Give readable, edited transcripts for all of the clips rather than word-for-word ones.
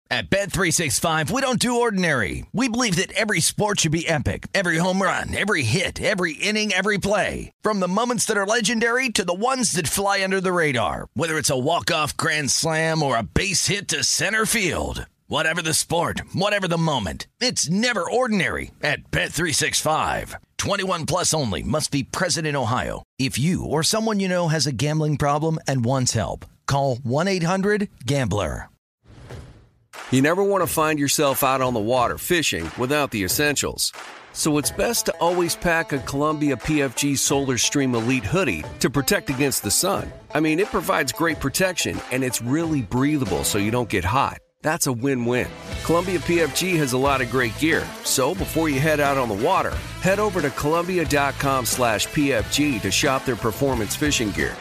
At Bet365, we don't do ordinary. We believe that every sport should be epic. Every home run, every hit, every inning, every play. From the moments that are legendary to the ones that fly under the radar. Whether it's a walk-off grand slam or a base hit to center field. Whatever the sport, whatever the moment. It's never ordinary at Bet365. 21 plus only. Must be present in Ohio. If you or someone you know has a gambling problem and wants help, call 1-800-GAMBLER. You never want to find yourself out on the water fishing without the essentials. So it's best to always pack a Columbia PFG Solar Stream Elite hoodie to protect against the sun. I mean, it provides great protection and it's really breathable so you don't get hot. That's a win-win. Columbia PFG has a lot of great gear. So before you head out on the water, head over to Columbia.com/PFG to shop their performance fishing gear.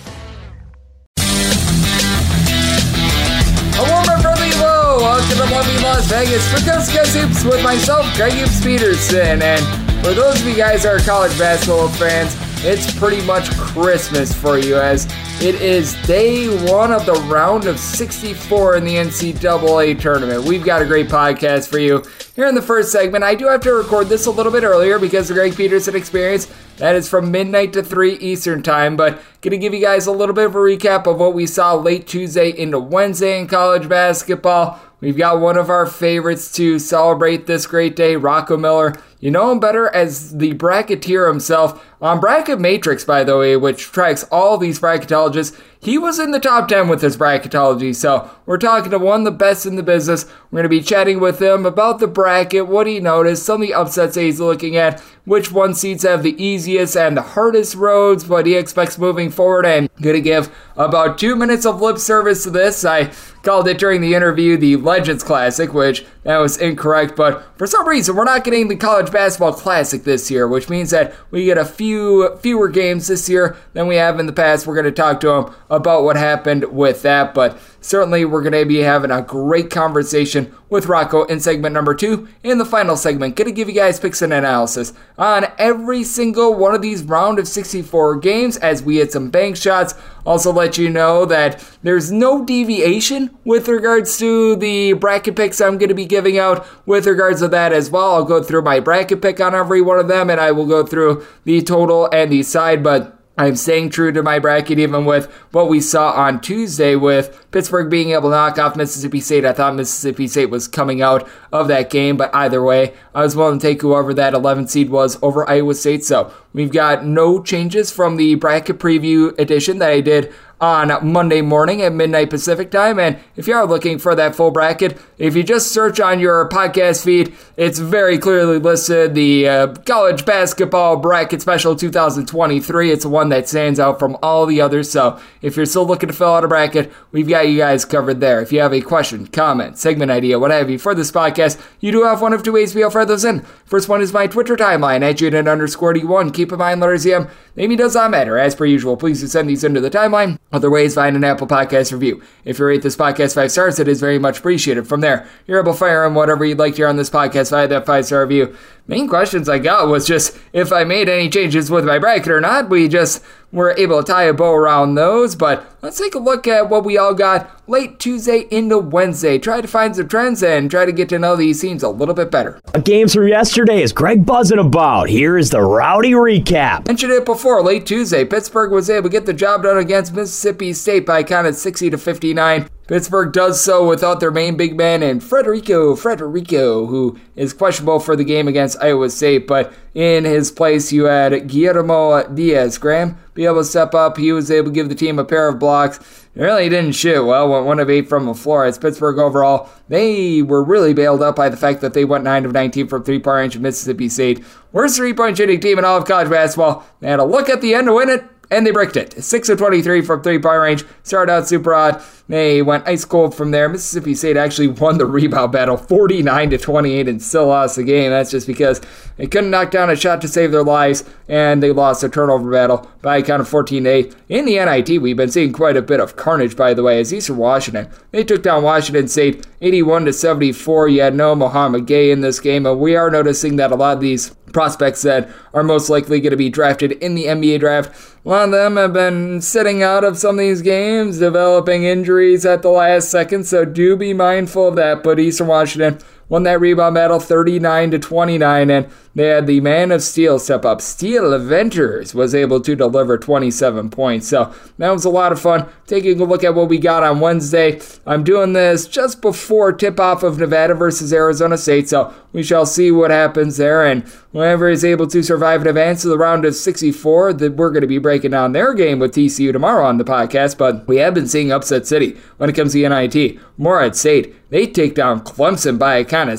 A warmer friendly hello, welcome to lovely Las Vegas for Coast Guys Hoops with myself, Greg Hoops Peterson. And for those of you guys who are college basketball fans, it's pretty much Christmas for you as it is day one of the round of 64 in the NCAA tournament. We've got a great podcast for you. Here in the first segment, I do have to record this a little bit earlier because the Greg Peterson Experience, that is from midnight to 3 Eastern time, but going to give you guys a little bit of a recap of what we saw late Tuesday into Wednesday in college basketball. We've got one of our favorites to celebrate this great day, Rocco Miller. You know him better as the bracketeer himself on Bracket Matrix, by the way, which tracks all these bracketologists. He was in the top 10 with his bracketology, so we're talking to one of the best in the business. We're going to be chatting with him about the bracket, what he noticed, some of the upsets that he's looking at, which one seeds have the easiest and the hardest roads, what he expects moving forward, and going to give about 2 minutes of lip service to this. I called it during the interview the Legends Classic, which that was incorrect, but for some reason we're not getting the College Basketball Classic this year, which means that we get a fewer games this year than we have in the past. We're going to talk to him about what happened with that, but certainly we're going to be having a great conversation with Rocco in segment number 2. In the final segment, going to give you guys picks and analysis on every single one of these round of 64 games as we hit some bank shots. Also let you know that there's no deviation with regards to the bracket picks I'm going to be giving out with regards to that as well. I'll go through my bracket pick on every one of them and I will go through the total and the side, but I'm staying true to my bracket even with what we saw on Tuesday with Pittsburgh being able to knock off Mississippi State. I thought Mississippi State was coming out of that game, but either way, I was willing to take whoever that 11 seed was over Iowa State. So we've got no changes from the bracket preview edition that I did on Monday morning at midnight Pacific time. And if you are looking for that full bracket, if you just search on your podcast feed, it's very clearly listed, the College Basketball Bracket Special 2023. It's the one that stands out from all the others. So if you're still looking to fill out a bracket, we've got you guys covered there. If you have a question, comment, segment idea, what have you for this podcast, you do have one of two ways to be able to throw those in. First one is my Twitter timeline at Jaden_D1. Keep in mind, letters EM, maybe does not matter. As per usual, please do send these into the timeline. Other ways, find an Apple Podcast review. If you rate this podcast 5 stars, it is very much appreciated. From there, you're able to fire in whatever you'd like to hear on this podcast via that 5-star review. Main questions I got was just if I made any changes with my bracket or not. We just were able to tie a bow around those, but let's take a look at what we all got late Tuesday into Wednesday. Try to find some trends and try to get to know these teams a little bit better. Games from yesterday is Greg buzzing about. Here is the rowdy recap. Mentioned it before, late Tuesday, Pittsburgh was able to get the job done against Mississippi State by a count of 60-59. Pittsburgh does so without their main big man and Frederico, who is questionable for the game against Iowa State, but in his place you had Guillermo Diaz. Graham be able to step up. He was able to give the team a pair of blocks. They really didn't shoot well, went 1 of 8 from the floor. As Pittsburgh overall, they were really bailed up by the fact that they went 9 of 19 from 3-point range of Mississippi State. Worst 3-point shooting team in all of college basketball. They had a look at the end to win it, and they bricked it. 6 of 23 from 3-point range. Started out super hot. They went ice cold from there. Mississippi State actually won the rebound battle 49-28 and still lost the game. That's just because they couldn't knock down a shot to save their lives, and they lost a turnover battle by a count of 14-8. In the NIT, we've been seeing quite a bit of carnage, by the way, as Eastern Washington, they took down Washington State 81-74. You had no Mohamed Gay in this game, and we are noticing that a lot of these prospects that are most likely going to be drafted in the NBA draft. A lot of them have been sitting out of some of these games, developing injuries at the last second, so do be mindful of that. But Eastern Washington won that rebound battle 39-29, and they had the man of steel step up. Steel Venters was able to deliver 27 points, so that was a lot of fun. Taking a look at what we got on Wednesday, I'm doing this just before tip-off of Nevada versus Arizona State, so we shall see what happens there, and whoever is able to survive and advance to the round of 64, that we're going to be breaking down their game with TCU tomorrow on the podcast. But we have been seeing upset city when it comes to NIT. Morehead State, they take down Clemson by a count of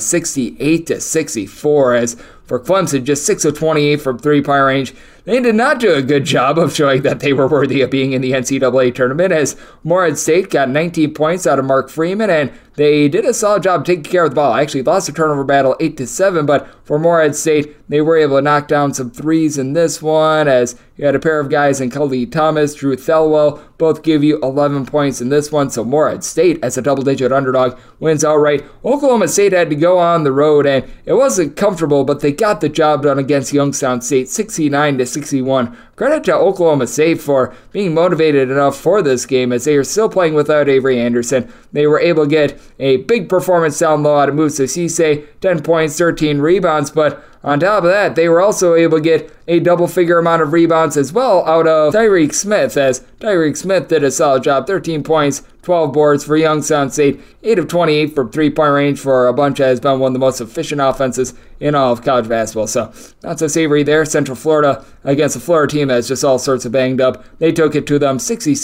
68-64, as for Clemson, just 6 of 28 from three-point range. They did not do a good job of showing that they were worthy of being in the NCAA tournament, as Morehead State got 19 points out of Mark Freeman, and they did a solid job taking care of the ball. Actually lost the turnover battle 8-7, but for Morehead State, they were able to knock down some threes in this one, as you had a pair of guys in Khalid Thomas, Drew Thelwell, both give you 11 points in this one. So Morehead State, as a double-digit underdog, wins outright. Oklahoma State had to go on the road, and it wasn't comfortable, but they got the job done against Youngstown State, 69-61. Credit to Oklahoma State for being motivated enough for this game, as they are still playing without Avery Anderson. They were able to get a big performance down low out of Musa Cisse, 10 points, 13 rebounds, but on top of that, they were also able to get a double-figure amount of rebounds as well out of Tyreek Smith, as Tyreek Smith did a solid job, 13 points, 12 boards for Youngstown State, 8 of 28 from three-point range for a bunch that has been one of the most efficient offenses in all of college basketball. So, not so savory there. Central Florida against a Florida team that's just all sorts of banged up. They took it to them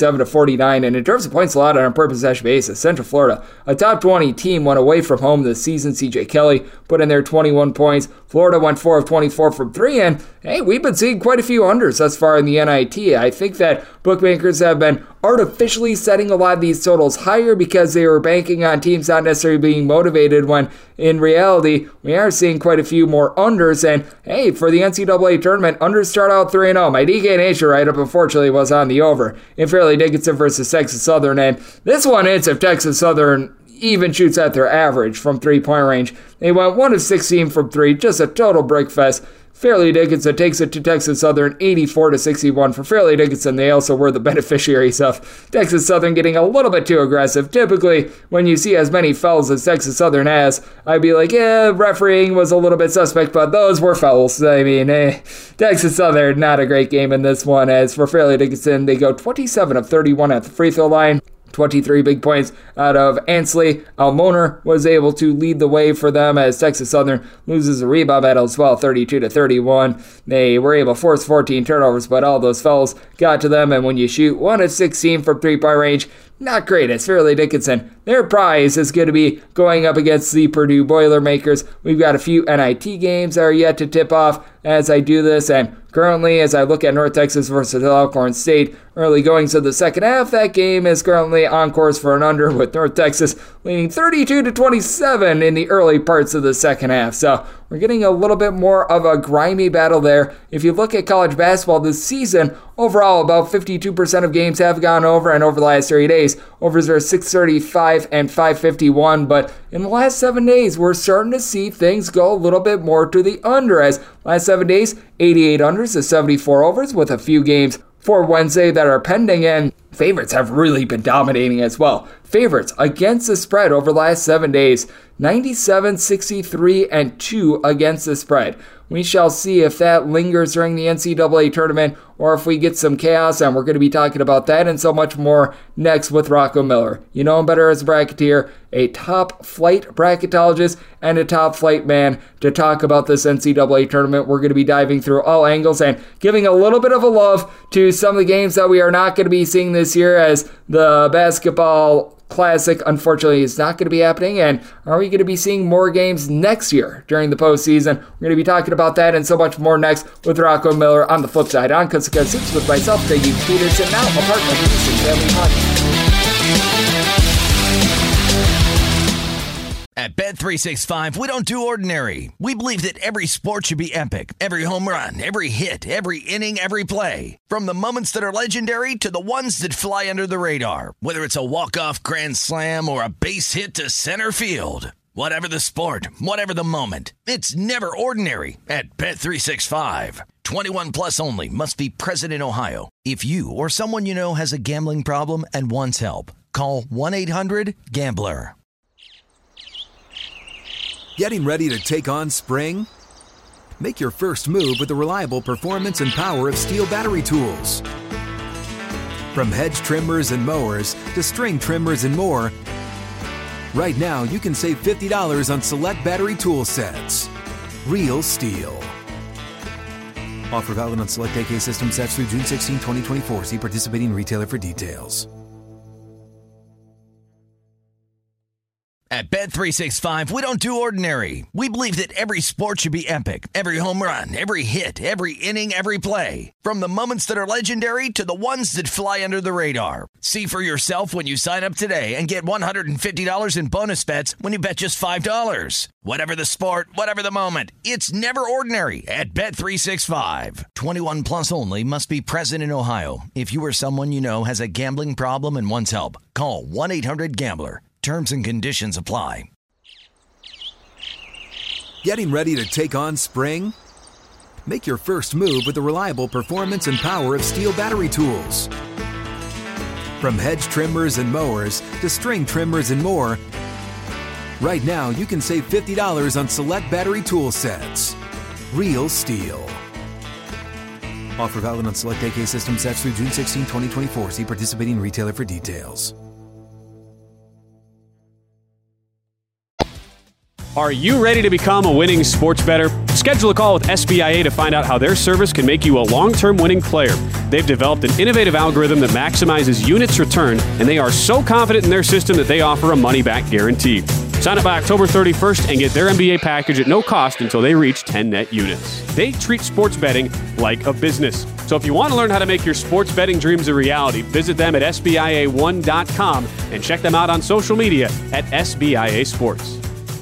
67-49, and in terms of points allowed on a per possession basis, Central Florida, a top 20 team, went away from home this season. CJ Kelly put in their 21 points. Florida went 4 of 24 from 3, and hey, we've been seeing quite a few unders thus far in the NIT. I think that bookmakers have been artificially setting a lot of these totals higher because they were banking on teams not necessarily being motivated, when in reality, we are seeing quite a few more unders. And hey, for the NCAA tournament, unders start out 3-0. My DK Nation write-up, unfortunately, was on the over in Fairleigh Dickinson versus Texas Southern, and this one hits if Texas Southern even shoots at their average from three-point range. They went 1 of 16 from 3, just a total brick fest. Fairleigh Dickinson takes it to Texas Southern 84-61. For Fairleigh Dickinson, they also were the beneficiaries of Texas Southern getting a little bit too aggressive. Typically, when you see as many fouls as Texas Southern has, I'd be like, yeah, refereeing was a little bit suspect, but those were fouls. I mean, Texas Southern, not a great game in this one. As for Fairleigh Dickinson, they go 27 of 31 at the free throw line. 23 big points out of Ansley. Almoner was able to lead the way for them, as Texas Southern loses a rebound battle as well, 32-31. They were able to force 14 turnovers, but all those fouls got to them, and when you shoot 1 of 16 from three-point range, not great. It's Fairleigh Dickinson. Their prize is going to be going up against the Purdue Boilermakers. We've got a few NIT games that are yet to tip off as I do this, and currently, as I look at North Texas versus Alcorn State, early goings of the second half, that game is currently on course for an under, with North Texas leading 32-27 in the early parts of the second half. So we're getting a little bit more of a grimy battle there. If you look at college basketball this season, overall, about 52% of games have gone over, and over the last 30 days, overs are 635 and 551, but in the last 7 days, we're starting to see things go a little bit more to the under, as last 7 days, 88 unders to 74 overs, with a few games for Wednesday that are pending, and favorites have really been dominating as well. Favorites against the spread over the last 7 days, 97, 63, and 2 against the spread. We shall see if that lingers during the NCAA tournament or if we get some chaos, and we're going to be talking about that and so much more next with Rocco Miller. You know him better as a bracketeer, a top-flight bracketologist, and a top-flight man to talk about this NCAA tournament. We're going to be diving through all angles and giving a little bit of a love to some of the games that we are not going to be seeing this year, as the basketball Classic, unfortunately, is not going to be happening. And are we going to be seeing more games next year during the postseason? We're going to be talking about that and so much more next with Rocco Miller on the flip side. On Coast to Coast Hoops with myself, Greg Peterson, now a part of the Houston Family Podcast. At Bet365, we don't do ordinary. We believe that every sport should be epic. Every home run, every hit, every inning, every play. From the moments that are legendary to the ones that fly under the radar. Whether it's a walk-off grand slam or a base hit to center field. Whatever the sport, whatever the moment, it's never ordinary at Bet365. 21 plus only. Must be present in Ohio. If you or someone you know has a gambling problem and wants help, call 1-800-GAMBLER. Getting ready to take on spring? Make your first move with the reliable performance and power of Steel battery tools. From hedge trimmers and mowers to string trimmers and more, right now you can save $50 on select battery tool sets. Real Steel. Offer valid on select AK system sets through June 16, 2024. See participating retailer for details. At Bet365, we don't do ordinary. We believe that every sport should be epic. Every home run, every hit, every inning, every play. From the moments that are legendary to the ones that fly under the radar. See for yourself when you sign up today and get $150 in bonus bets when you bet just $5. Whatever the sport, whatever the moment, it's never ordinary at Bet365. 21 plus only. Must be present in Ohio. If you or someone you know has a gambling problem and wants help, call 1-800-GAMBLER. Terms and conditions apply. Getting ready to take on spring? Make your first move with the reliable performance and power of Steel battery tools. From hedge trimmers and mowers to string trimmers and more, right now you can save $50 on select battery tool sets. Real Steel. Offer valid on select AK system sets through June 16, 2024. See participating retailer for details. Are you ready to become a winning sports bettor? Schedule a call with SBIA to find out how their service can make you a long-term winning player. They've developed an innovative algorithm that maximizes units returned, and they are so confident in their system that they offer a money-back guarantee. Sign up by October 31st and get their MBA package at no cost until they reach 10 net units. They treat sports betting like a business. So if you want to learn how to make your sports betting dreams a reality, visit them at SBIA1.com and check them out on social media at SBIA Sports.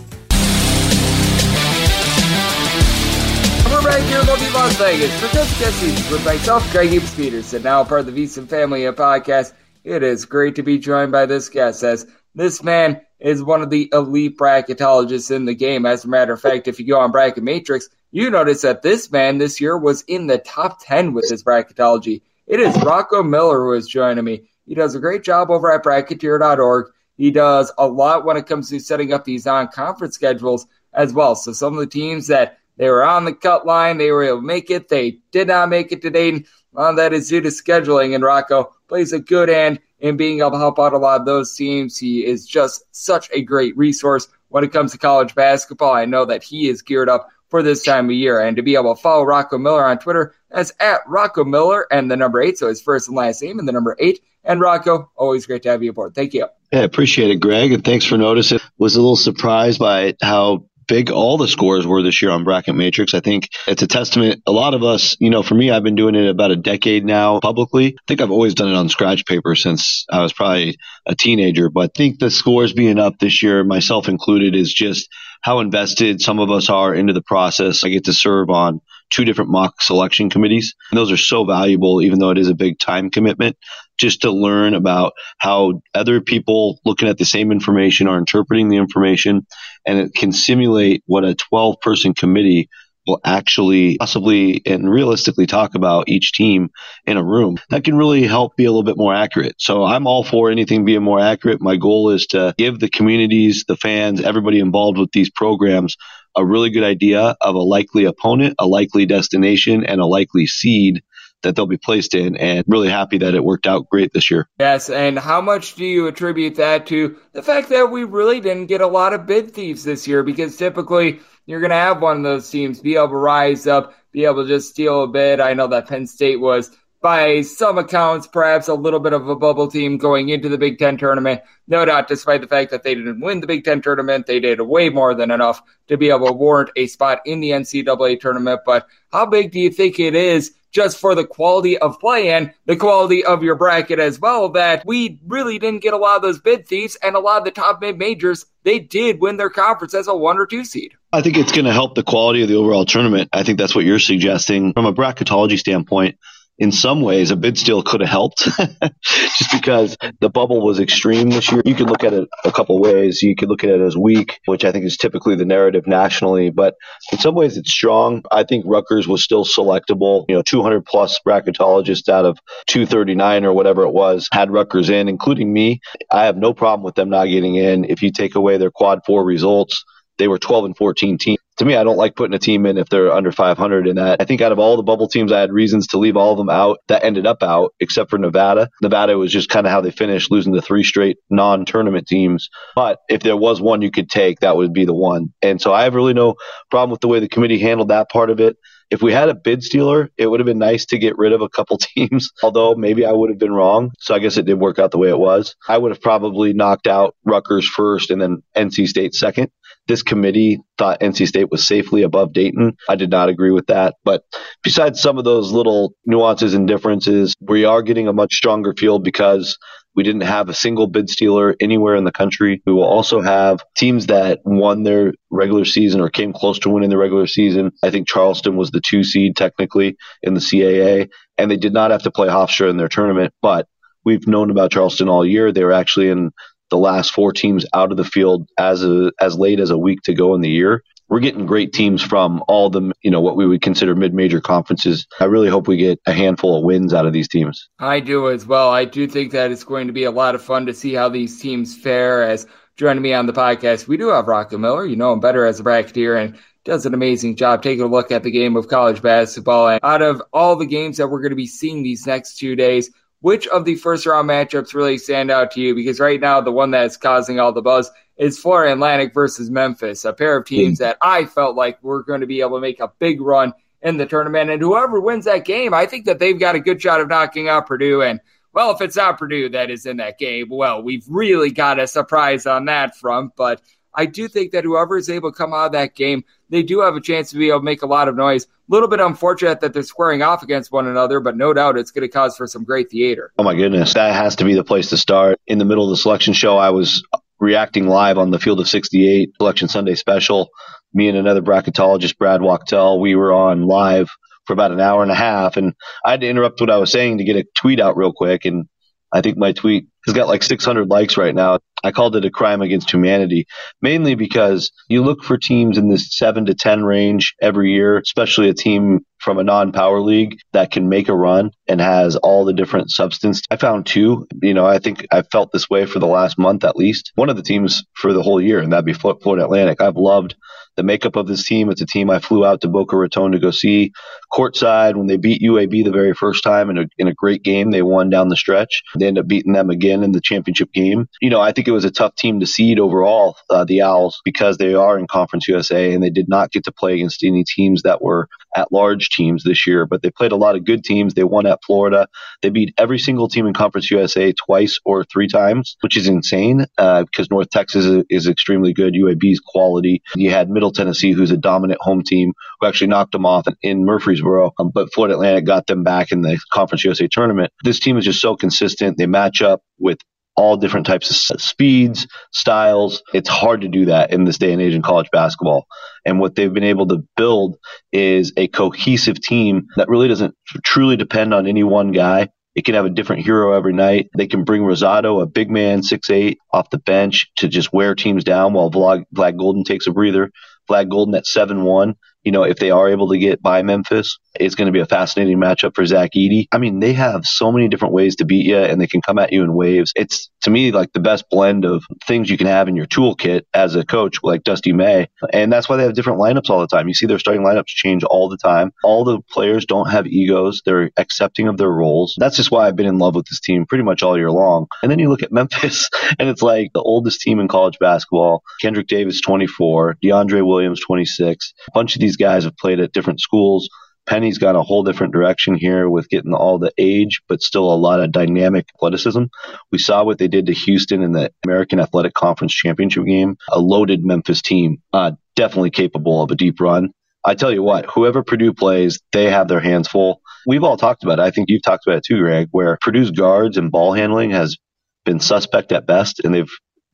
We're back here in lovely Las Vegas for Just Guessing with myself, Greg Gibbs Peterson, now part of the VSiN Family podcast. It is great to be joined by this guest, as this man is one of the elite bracketologists in the game. As a matter of fact, if you go on Bracket Matrix, you notice that this man this year was in the top 10 with his bracketology. It is Rocco Miller who is joining me. He does a great job over at Bracketeer.org. He does a lot when it comes to setting up these non-conference schedules as well. So some of the teams that they were on the cut line, they were able to make it. They did not make it to Dayton. That is due to scheduling, and Rocco plays a good hand in being able to help out a lot of those teams. He is just such a great resource when it comes to college basketball. I know that he is geared up for this time of year. And to be able to follow Rocco Miller on Twitter, that's at Rocco Miller and the number 8, so his first and last name and the number 8. And Rocco, always great to have you aboard. Thank you. Yeah, appreciate it, Greg, and thanks for noticing. Was a little surprised by how big all the scores were this year on Bracket Matrix. I think it's a testament. A lot of us, for me, I've been doing it about a decade now publicly. I think I've always done it on scratch paper since I was probably a teenager. But I think the scores being up this year, myself included, is just how invested some of us are into the process. I get to serve on 2 different mock selection committees. And those are so valuable, even though it is a big time commitment, just to learn about how other people looking at the same information are interpreting the information. And it can simulate what a 12-person committee will actually possibly and realistically talk about each team in a room. That can really help be a little bit more accurate. So I'm all for anything being more accurate. My goal is to give the communities, the fans, everybody involved with these programs a really good idea of a likely opponent, a likely destination, and a likely seed that they'll be placed in, and really happy that it worked out great this year. Yes, and how much do you attribute that to the fact that we really didn't get a lot of bid thieves this year? Because typically you're going to have one of those teams be able to rise up, be able to just steal a bid. I know that Penn State was, by some accounts, perhaps a little bit of a bubble team going into the Big Ten tournament. No doubt, despite the fact that they didn't win the Big Ten tournament, they did way more than enough to be able to warrant a spot in the NCAA tournament. But how big do you think it is just for the quality of play and the quality of your bracket as well, that we really didn't get a lot of those bid thieves, and a lot of the top mid-majors, they did win their conference as a 1 or 2 seed? I think it's going to help the quality of the overall tournament. I think that's what you're suggesting. From a bracketology standpoint, in some ways, a bid steal could have helped just because the bubble was extreme this year. You could look at it a couple ways. You could look at it as weak, which I think is typically the narrative nationally, but in some ways it's strong. I think Rutgers was still selectable. 200 plus bracketologists out of 239 or whatever it was had Rutgers in, including me. I have no problem with them not getting in. If you take away their quad 4 results, they were 12 and 14 teams. To me, I don't like putting a team in if they're under 500 in that. I think out of all the bubble teams, I had reasons to leave all of them out that ended up out, except for Nevada. Nevada was just kind of how they finished, losing to 3 straight non-tournament teams. But if there was one you could take, that would be the one. And so I have really no problem with the way the committee handled that part of it. If we had a bid stealer, it would have been nice to get rid of a couple teams, although maybe I would have been wrong. So I guess it did work out the way it was. I would have probably knocked out Rutgers first and then NC State second. This committee thought NC State was safely above Dayton. I did not agree with that. But besides some of those little nuances and differences, we are getting a much stronger field because we didn't have a single bid stealer anywhere in the country. We will also have teams that won their regular season or came close to winning the regular season. I think Charleston was the 2 seed technically in the CAA, and they did not have to play Hofstra in their tournament. But we've known about Charleston all year. They were actually in the last 4 teams out of the field as late as a week to go in the year. We're getting great teams from all the, what we would consider mid-major conferences. I really hope we get a handful of wins out of these teams. I do as well. I do think that it's going to be a lot of fun to see how these teams fare. As joining me on the podcast, we do have Rocco Miller. You know him better as a bracketeer and does an amazing job taking a look at the game of college basketball. And out of all the games that we're going to be seeing these next 2 days, which of the first-round matchups really stand out to you? Because right now, the one that's causing all the buzz is Florida Atlantic versus Memphis, a pair of teams that I felt like were going to be able to make a big run in the tournament. And whoever wins that game, I think that they've got a good shot of knocking out Purdue. And, well, if it's not Purdue that is in that game, well, we've really got a surprise on that front. But I do think that whoever is able to come out of that game, they do have a chance to be able to make a lot of noise. A little bit unfortunate that they're squaring off against one another, but no doubt it's going to cause for some great theater. Oh, my goodness. That has to be the place to start. In the middle of the selection show, I was reacting live on the Field of 68 Selection Sunday special. Me and another bracketologist, Brad Wachtel, we were on live for about an hour and a half, and I had to interrupt what I was saying to get a tweet out real quick, and I think my tweet has got like 600 likes right now. I called it a crime against humanity, mainly because you look for teams in this 7 to 10 range every year, especially a team from a non-power league that can make a run and has all the different substance. I found 2. I think I've felt this way for the last month at least. One of the teams for the whole year, and that'd be Florida Atlantic. I've loved the makeup of this team. It's a team I flew out to Boca Raton to go see courtside when they beat UAB the very first time in a great game. They won down the stretch. They ended up beating them again in the championship game. I think it was a tough team to seed overall, the Owls, because they are in Conference USA and they did not get to play against any teams that were at-large teams this year, but they played a lot of good teams. They won at Florida. They beat every single team in Conference USA twice or 3 times, which is insane because North Texas is extremely good. UAB's quality. You had Middle Tennessee, who's a dominant home team, who actually knocked them off in Murfreesboro, but Florida Atlantic got them back in the Conference USA tournament. This team is just so consistent. They match up with all different types of speeds, styles. It's hard to do that in this day and age in college basketball. And what they've been able to build is a cohesive team that really doesn't truly depend on any one guy. It can have a different hero every night. They can bring Rosado, a big man, 6'8", off the bench to just wear teams down while Vlad Golden takes a breather. Vlad Golden at 7'1". If they are able to get by Memphis, it's going to be a fascinating matchup for Zach Edey. I mean, they have so many different ways to beat you, and they can come at you in waves. It's, to me, like the best blend of things you can have in your toolkit as a coach, like Dusty May. And that's why they have different lineups all the time. You see their starting lineups change all the time. All the players don't have egos. They're accepting of their roles. That's just why I've been in love with this team pretty much all year long. And then you look at Memphis, and it's like the oldest team in college basketball. Kendrick Davis, 24. DeAndre Williams, 26. A bunch of these guys have played at different schools. Penny's got a whole different direction here with getting all the age, but still a lot of dynamic athleticism. We saw what they did to Houston in the American Athletic Conference Championship game. A loaded Memphis team, definitely capable of a deep run. I tell you what, whoever Purdue plays, they have their hands full. We've all talked about it. I think you've talked about it too, Greg, where Purdue's guards and ball handling has been suspect at best, and they've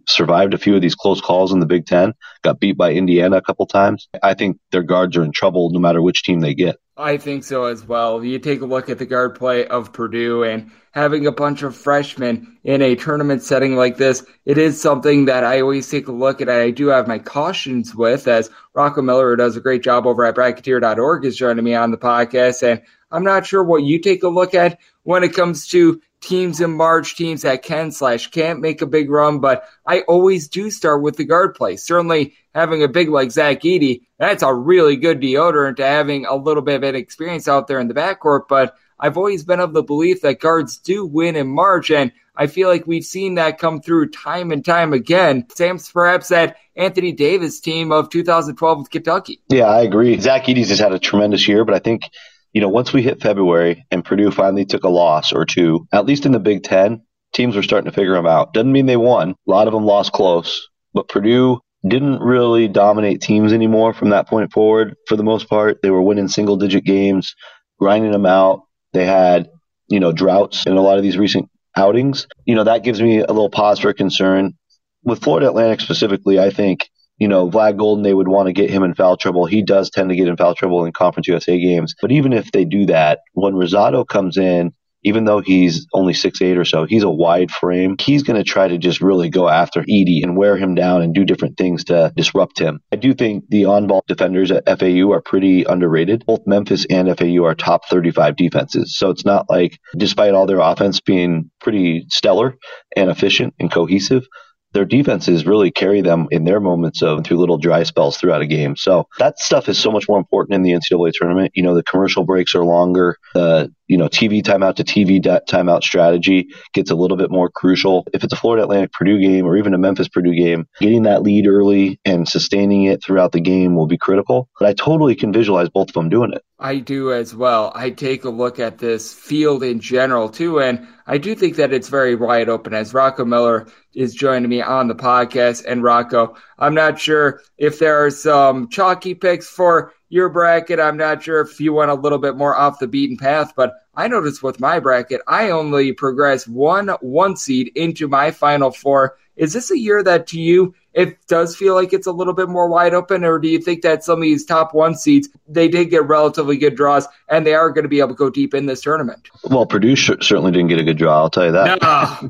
survived a few of these close calls in the Big Ten, got beat by Indiana a couple times. I think their guards are in trouble no matter which team they get. I think so as well. You take a look at the guard play of Purdue, and having a bunch of freshmen in a tournament setting like this, it is something that I always take a look at. I do have my cautions with, as Rocco Miller, who does a great job over at Bracketeer.org, is joining me on the podcast. And I'm not sure what you take a look at when it comes to teams in March, teams that can/can't make a big run, but I always do start with the guard play. Certainly having a big like Zach Edey, that's a really good deodorant to having a little bit of an experience out there in the backcourt, but I've always been of the belief that guards do win in March, and I feel like we've seen that come through time and time again. Sam's perhaps that Anthony Davis team of 2012 with Kentucky. Yeah, I agree. Zach Edey's has had a tremendous year, but I think once we hit February and Purdue finally took a loss or two, at least in the Big Ten, teams were starting to figure them out. Doesn't mean they won. A lot of them lost close, but Purdue didn't really dominate teams anymore from that point forward. For the most part, they were winning single-digit games, grinding them out. They had, droughts in a lot of these recent outings. That gives me a little pause for concern. With Florida Atlantic specifically, I think Vlad Golden, they would want to get him in foul trouble. He does tend to get in foul trouble in Conference USA games. But even if they do that, when Rosado comes in, even though he's only 6'8" or so, he's a wide frame. He's going to try to just really go after Edey and wear him down and do different things to disrupt him. I do think the on-ball defenders at FAU are pretty underrated. Both Memphis and FAU are top 35 defenses. So it's not like, despite all their offense being pretty stellar and efficient and cohesive, their defenses really carry them in their moments through little dry spells throughout a game. So that stuff is so much more important in the NCAA tournament. The commercial breaks are longer. The TV timeout to TV timeout strategy gets a little bit more crucial. If it's a Florida Atlantic Purdue game or even a Memphis Purdue game, getting that lead early and sustaining it throughout the game will be critical. But I totally can visualize both of them doing it. I do as well. I take a look at this field in general too, and I do think that it's very wide open, as Rocco Miller is joining me on the podcast. And Rocco, I'm not sure if there are some chalky picks for your bracket. I'm not sure if you went a little bit more off the beaten path, but I noticed with my bracket, I only progressed one seed into my Final Four. Is this a year that to you, it does feel like it's a little bit more wide open, or do you think that some of these top one seeds, they did get relatively good draws and they are going to be able to go deep in this tournament? Well, Purdue certainly didn't get a good draw, I'll tell you that. No.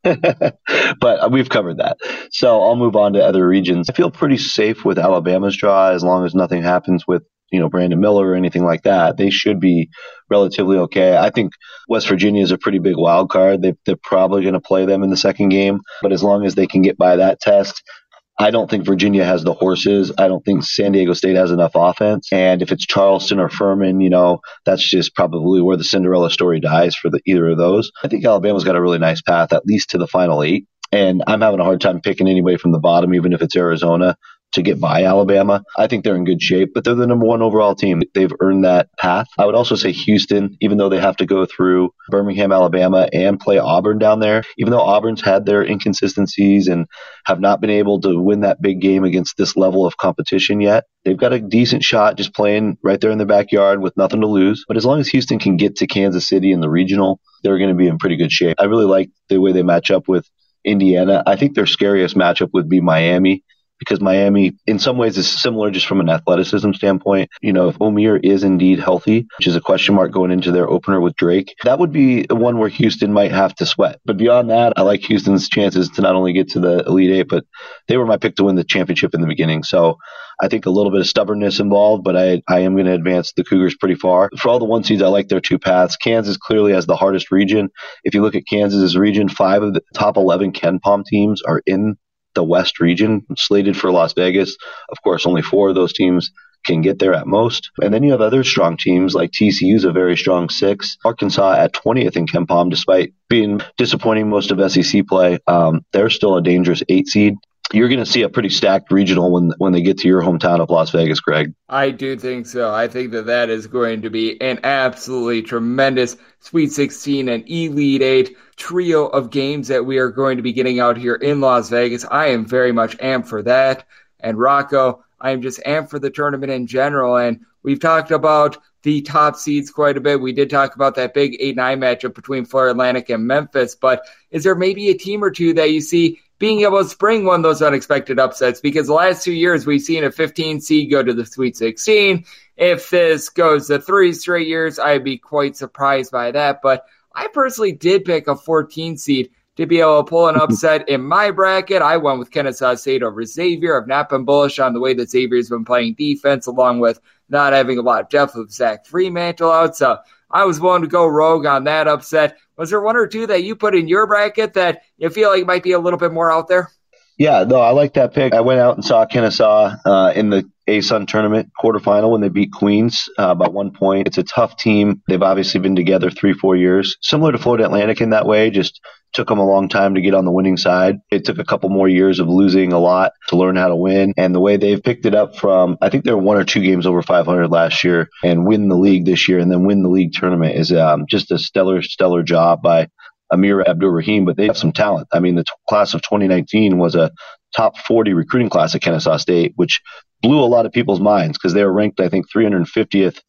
But we've covered that. So I'll move on to other regions. I feel pretty safe with Alabama's draw as long as nothing happens with Brandon Miller or anything like that. They should be relatively okay. I think West Virginia is a pretty big wild card. They're probably going to play them in the second game, but as long as they can get by that test, I don't think Virginia has the horses. I don't think San Diego State has enough offense. And if it's Charleston or Furman, that's just probably where the Cinderella story dies for either of those. I think Alabama's got a really nice path, at least to the Final Eight. And I'm having a hard time picking anybody from the bottom, even if it's Arizona, to get by Alabama. I think they're in good shape, but they're the number one overall team. They've earned that path. I would also say Houston, even though they have to go through Birmingham, Alabama, and play Auburn down there, even though Auburn's had their inconsistencies and have not been able to win that big game against this level of competition yet, they've got a decent shot just playing right there in the backyard with nothing to lose. But as long as Houston can get to Kansas City in the regional, they're going to be in pretty good shape. I really like the way they match up with Indiana. I think their scariest matchup would be Miami, because Miami in some ways is similar just from an athleticism standpoint. If Omier is indeed healthy, which is a question mark going into their opener with Drake, that would be one where Houston might have to sweat. But beyond that, I like Houston's chances to not only get to the Elite Eight, but they were my pick to win the championship in the beginning. So I think a little bit of stubbornness involved, but I am going to advance the Cougars pretty far. For all the one seeds, I like their two paths. Kansas clearly has the hardest region. If you look at Kansas's region, 5 of the top 11 KenPom teams are in the West region, slated for Las Vegas. Of course, only 4 of those teams can get there at most. And then you have other strong teams like TCU's a very strong 6. Arkansas at 20th in KenPom, despite being disappointing most of SEC play. They're still a dangerous 8 seed. You're going to see a pretty stacked regional when they get to your hometown of Las Vegas, Greg. I do think so. I think that is going to be an absolutely tremendous Sweet 16 and Elite 8 trio of games that we are going to be getting out here in Las Vegas. I am very much amped for that. And Rocco, I am just amped for the tournament in general. And we've talked about the top seeds quite a bit. We did talk about that big 8-9 matchup between Florida Atlantic and Memphis, but is there maybe a team or two that you see being able to spring one of those unexpected upsets, because the last 2 years we've seen a 15 seed go to the Sweet 16. If this goes to 3 straight years, I'd be quite surprised by that. But I personally did pick a 14 seed to be able to pull an upset in my bracket. I went with Kennesaw State over Xavier. I've not been bullish on the way that Xavier's been playing defense, along with not having a lot of depth with Zach Freemantle out. So I was willing to go rogue on that upset. Was there one or two that you put in your bracket that you feel like might be a little bit more out there? Yeah, no, I like that pick. I went out and saw Kennesaw in the ASUN tournament quarterfinal when they beat Queens by 1 point. It's a tough team. They've obviously been together 3-4 years. Similar to Florida Atlantic in that way, just took them a long time to get on the winning side. It took a couple more years of losing a lot to learn how to win. And the way they've picked it up from, I think they were 1 or 2 games over 500 last year and win the league this year and then win the league tournament is just a stellar job by Amir Abdur-Rahim, but they have some talent. I mean, the class of 2019 was a top 40 recruiting class at Kennesaw State, which blew a lot of people's minds because they were ranked, I think, 350th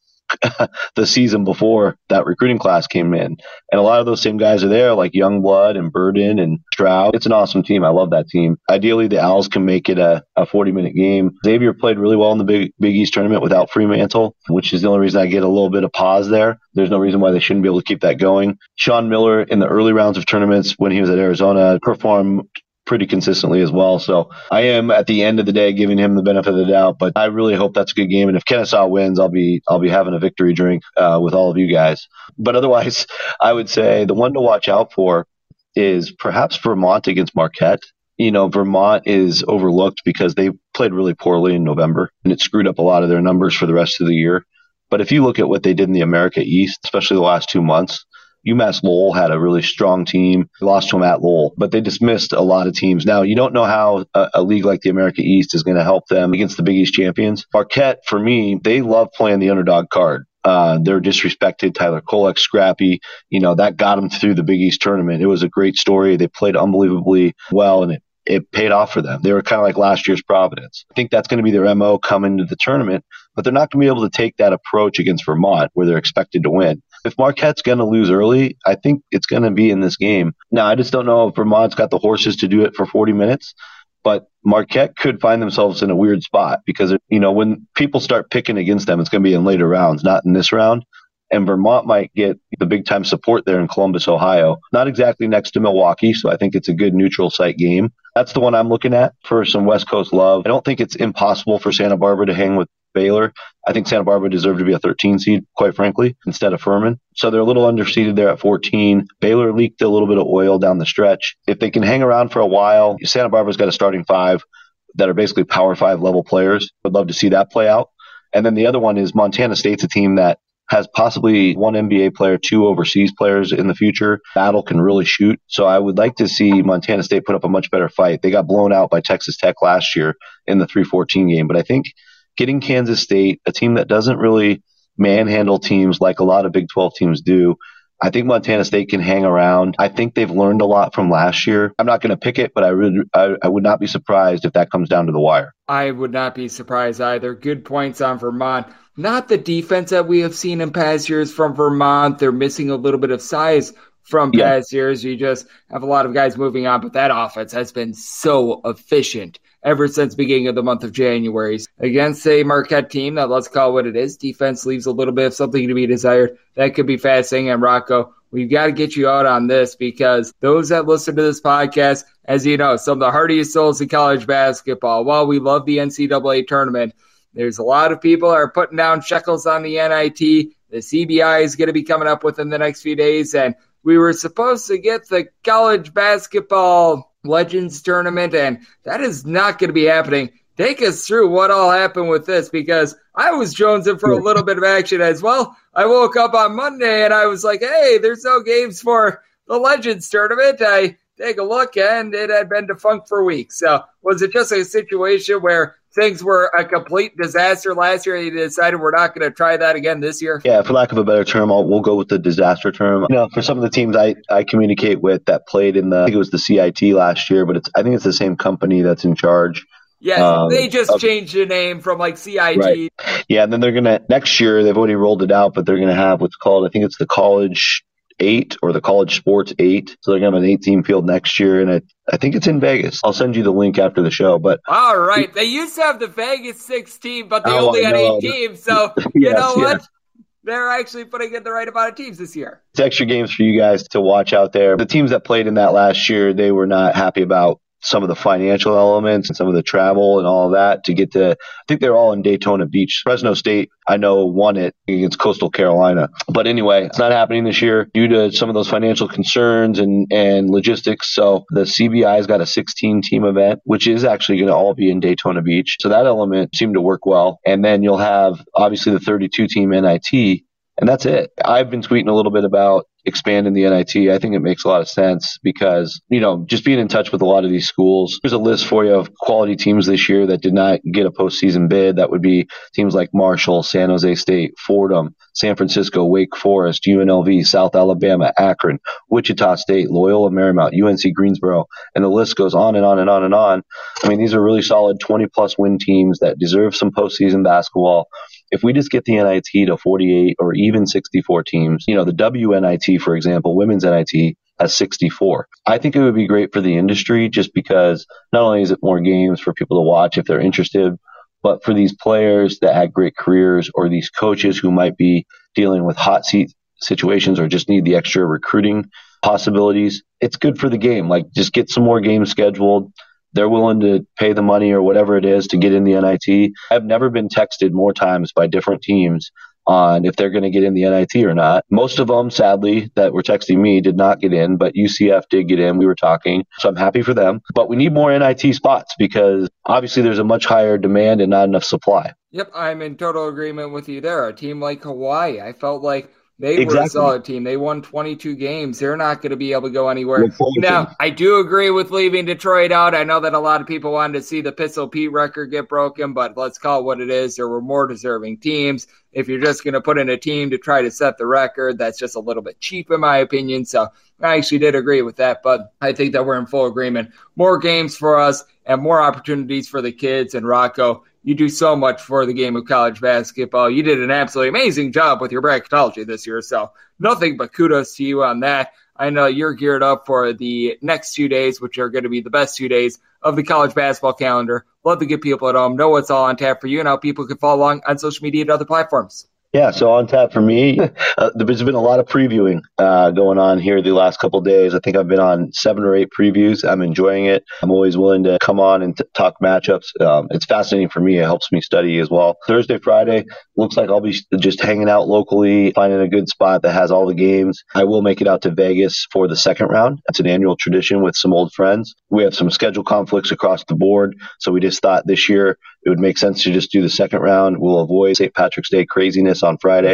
the season before that recruiting class came in. And a lot of those same guys are there, like Youngblood and Burden and Stroud. It's an awesome team. I love that team. Ideally, the Owls can make it a 40-minute game. Xavier played really well in the Big East tournament without Freemantle, which is the only reason I get a little bit of pause there. There's no reason why they shouldn't be able to keep that going. Sean Miller, in the early rounds of tournaments when he was at Arizona, performed pretty consistently as well. So I am at the end of the day giving him the benefit of the doubt, but I really hope that's a good game. And if Kennesaw wins, I'll be having a victory drink with all of you guys. But otherwise, I would say the one to watch out for is perhaps Vermont against Marquette. You know, Vermont is overlooked because they played really poorly in November and it screwed up a lot of their numbers for the rest of the year. But if you look at what they did in the America East, especially the last 2 months, UMass Lowell had a really strong team. They lost to them at Lowell, but they dismissed a lot of teams. Now, you don't know how a league like the America East is going to help them against the Big East champions. Marquette, for me, they love playing the underdog card. They're disrespected. Tyler Kolek, scrappy. You know, that got them through the Big East tournament. It was a great story. They played unbelievably well, and it paid off for them. They were kind of like last year's Providence. I think that's going to be their MO coming to the tournament, but they're not going to be able to take that approach against Vermont where they're expected to win. If Marquette's going to lose early, I think it's going to be in this game. Now, I just don't know if Vermont's got the horses to do it for 40 minutes, but Marquette could find themselves in a weird spot because, you know, when people start picking against them, it's going to be in later rounds, not in this round. And Vermont might get the big-time support there in Columbus, Ohio. Not exactly next to Milwaukee, so I think it's a good neutral site game. That's the one I'm looking at for some West Coast love. I don't think it's impossible for Santa Barbara to hang with Baylor. I think Santa Barbara deserved to be a 13 seed, quite frankly, instead of Furman. So they're a little underseeded there at 14. Baylor leaked a little bit of oil down the stretch. If they can hang around for a while, Santa Barbara's got a starting 5 that are basically Power 5 level players. I'd love to see that play out. And then the other one is Montana State's a team that has possibly 1 NBA player, 2 overseas players in the future. Battle can really shoot. So I would like to see Montana State put up a much better fight. They got blown out by Texas Tech last year in the 3-14 game. But I think getting Kansas State, a team that doesn't really manhandle teams like a lot of Big 12 teams do, I think Montana State can hang around. I think they've learned a lot from last year. I'm not going to pick it, but I would not be surprised if that comes down to the wire. I would not be surprised either. Good points on Vermont. Not the defense that we have seen in past years from Vermont. They're missing a little bit of size from past years. You just have a lot of guys moving on, but that offense has been so efficient ever since the beginning of the month of January. Against a Marquette team that, let's call it what it is, defense leaves a little bit of something to be desired. That could be fascinating. And Rocco, we've got to get you out on this because those that listen to this podcast, as you know, some of the hardiest souls in college basketball, while we love the NCAA tournament, there's a lot of people that are putting down shekels on the NIT. The CBI is going to be coming up within the next few days, and we were supposed to get the college basketball Legends tournament, and that is not going to be happening. Take us through what all happened with this, because I was jonesing for a little bit of action as well. I woke up on Monday, and I was like, hey, there's no games for the Legends tournament. I take a look, and it had been defunct for weeks. So was it just a situation where things were a complete disaster last year and you decided we're not going to try that again this year? Yeah, for lack of a better term, we'll go with the disaster term. You know, for some of the teams I communicate with that played in I think it was the CIT last year, but I think it's the same company that's in charge. Yes, they just changed the name from like CIT. Right. Yeah, and then they're going to, next year, they've already rolled it out, but they're going to have what's called, I think it's the College 8 or the College Sports 8. So they're going to have an 8-team field next year, and I think it's in Vegas. I'll send you the link after the show. But all right. They used to have the Vegas 16, but they only had 8 teams. So you know what? They're actually putting in the right amount of teams this year. It's extra games for you guys to watch out there. The teams that played in that last year, they were not happy about some of the financial elements and some of the travel and all of that to get to, I think they're all in Daytona Beach. Fresno State, I know, won it against Coastal Carolina. But anyway, it's not happening this year due to some of those financial concerns and logistics. So the CBI's got a 16-team event, which is actually going to all be in Daytona Beach. So that element seemed to work well. And then you'll have, obviously, the 32-team NIT. And that's it. I've been tweeting a little bit about expanding the NIT. I think it makes a lot of sense because, just being in touch with a lot of these schools. There's a list for you of quality teams this year that did not get a postseason bid. That would be teams like Marshall, San Jose State, Fordham, San Francisco, Wake Forest, UNLV, South Alabama, Akron, Wichita State, Loyola Marymount, UNC Greensboro, and the list goes on and on and on and on. I mean, these are really solid 20-plus win teams that deserve some postseason basketball. If we just get the NIT to 48 or even 64 teams, the WNIT, for example, women's NIT has 64. I think it would be great for the industry just because not only is it more games for people to watch if they're interested, but for these players that had great careers or these coaches who might be dealing with hot seat situations or just need the extra recruiting possibilities, it's good for the game. Like, just get some more games scheduled. They're willing to pay the money or whatever it is to get in the NIT. I've never been texted more times by different teams on if they're going to get in the NIT or not. Most of them, sadly, that were texting me did not get in, but UCF did get in. We were talking, so I'm happy for them. But we need more NIT spots because obviously there's a much higher demand and not enough supply. Yep, I'm in total agreement with you there. A team like Hawaii, I felt like they were a solid team. They won 22 games. They're not going to be able to go anywhere. Now, I do agree with leaving Detroit out. I know that a lot of people wanted to see the Pistol Pete record get broken, but let's call it what it is. There were more deserving teams. If you're just going to put in a team to try to set the record, that's just a little bit cheap in my opinion. So I actually did agree with that, but I think that we're in full agreement. More games for us and more opportunities for the kids. And Rocco, you do so much for the game of college basketball. You did an absolutely amazing job with your bracketology this year, so nothing but kudos to you on that. I know you're geared up for the next 2 days, which are going to be the best 2 days of the college basketball calendar. Love to get people at home know what's all on tap for you and how people can follow along on social media and other platforms. Yeah, so on tap for me, there's been a lot of previewing going on here the last couple of days. I think I've been on 7 or 8 previews. I'm enjoying it. I'm always willing to come on and talk matchups. It's fascinating for me. It helps me study as well. Thursday, Friday, looks like I'll be just hanging out locally, finding a good spot that has all the games. I will make it out to Vegas for the second round. It's an annual tradition with some old friends. We have some schedule conflicts across the board, so we just thought this year it would make sense to just do the second round. We'll avoid St. Patrick's Day craziness on Friday.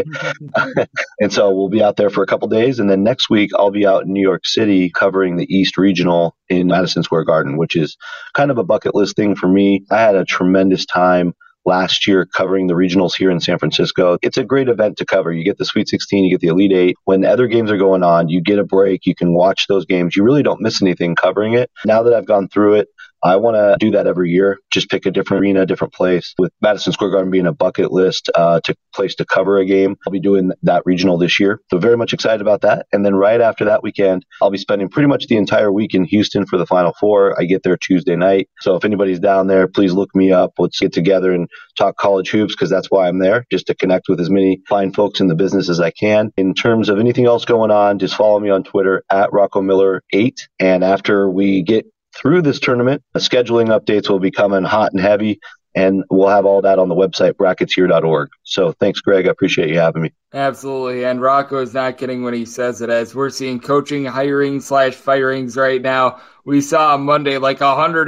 And so we'll be out there for a couple days. And then next week, I'll be out in New York City covering the East Regional in Madison Square Garden, which is kind of a bucket list thing for me. I had a tremendous time last year covering the regionals here in San Francisco. It's a great event to cover. You get the Sweet 16, you get the Elite 8. When other games are going on, you get a break. You can watch those games. You really don't miss anything covering it. Now that I've gone through it, I want to do that every year. Just pick a different arena, different place. With Madison Square Garden being a bucket list place to cover a game, I'll be doing that regional this year. So very much excited about that. And then right after that weekend, I'll be spending pretty much the entire week in Houston for the Final Four. I get there Tuesday night. So if anybody's down there, please look me up. Let's get together and talk college hoops because that's why I'm there, just to connect with as many fine folks in the business as I can. In terms of anything else going on, just follow me on Twitter at RoccoMiller8. And after we get through this tournament, the scheduling updates will be coming hot and heavy, and we'll have all that on the website, bracketshere.org. So thanks, Greg. I appreciate you having me. Absolutely. And Rocco is not kidding when he says it, as we're seeing coaching hiring/firings right now. We saw on Monday like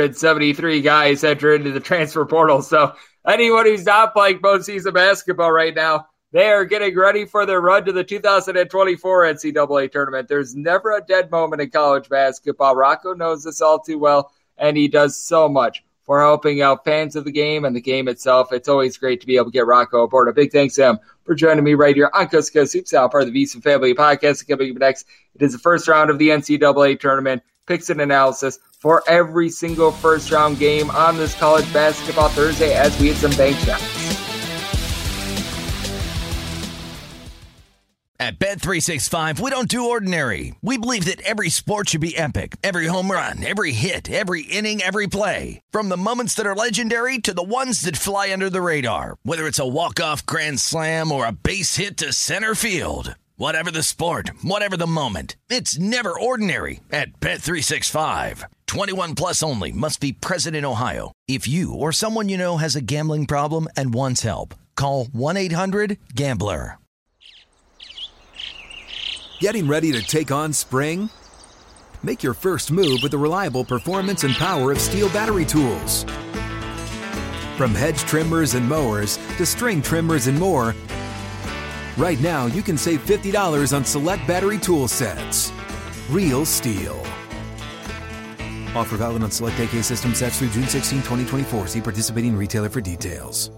173 guys enter into the transfer portal. So anyone who's not playing postseason basketball right now, they are getting ready for their run to the 2024 NCAA tournament. There's never a dead moment in college basketball. Rocco knows this all too well, and he does so much for helping out fans of the game and the game itself. It's always great to be able to get Rocco aboard. A big thanks to him for joining me right here on Coast to Coast Hoops, part of the VSiN Family Podcast. Coming up next, it is the first round of the NCAA tournament. Picks and analysis for every single first-round game on this college basketball Thursday as we hit some bank shots. At Bet365, we don't do ordinary. We believe that every sport should be epic. Every home run, every hit, every inning, every play. From the moments that are legendary to the ones that fly under the radar. Whether it's a walk-off grand slam or a base hit to center field. Whatever the sport, whatever the moment. It's never ordinary at Bet365. 21 plus only. Must be present in Ohio. If you or someone you know has a gambling problem and wants help, call 1-800-GAMBLER. Getting ready to take on spring? Make your first move with the reliable performance and power of Steel battery tools. From hedge trimmers and mowers to string trimmers and more, right now you can save $50 on select battery tool sets. Real Steel. Offer valid on select AK system sets through June 16, 2024. See participating retailer for details.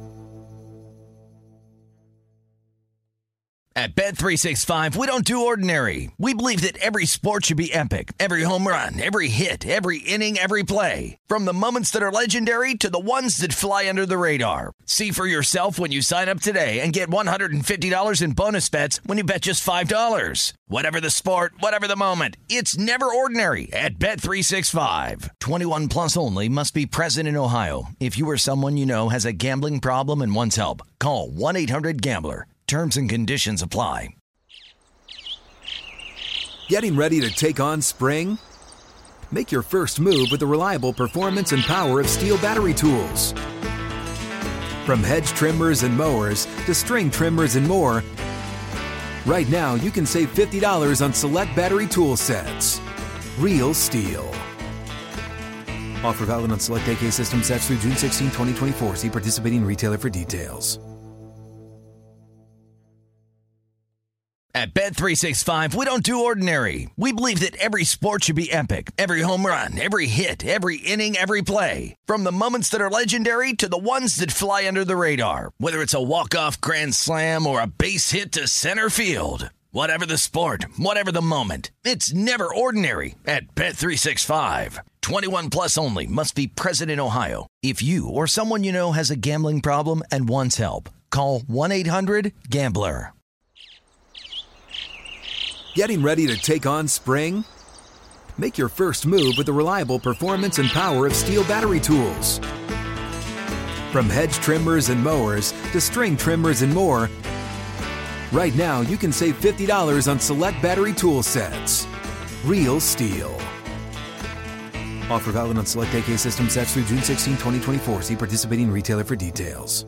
At Bet365, we don't do ordinary. We believe that every sport should be epic. Every home run, every hit, every inning, every play. From the moments that are legendary to the ones that fly under the radar. See for yourself when you sign up today and get $150 in bonus bets when you bet just $5. Whatever the sport, whatever the moment, it's never ordinary at Bet365. 21 plus only. Must be present in Ohio. If you or someone you know has a gambling problem and wants help, call 1-800-GAMBLER. Terms and conditions apply. Getting ready to take on spring? Make your first move with the reliable performance and power of Steel battery tools. From hedge trimmers and mowers to string trimmers and more, right now you can save $50 on select battery tool sets. Real Steel. Offer valid on select AK system sets through June 16, 2024. See participating retailer for details. At Bet365, we don't do ordinary. We believe that every sport should be epic. Every home run, every hit, every inning, every play. From the moments that are legendary to the ones that fly under the radar. Whether it's a walk-off grand slam or a base hit to center field. Whatever the sport, whatever the moment. It's never ordinary at Bet365. 21 plus only. Must be present in Ohio. If you or someone you know has a gambling problem and wants help, call 1-800-GAMBLER. Getting ready to take on spring? Make your first move with the reliable performance and power of Steel battery tools. From hedge trimmers and mowers to string trimmers and more, right now you can save $50 on select battery tool sets. Real Steel. Offer valid on select AK system sets through June 16, 2024. See participating retailer for details.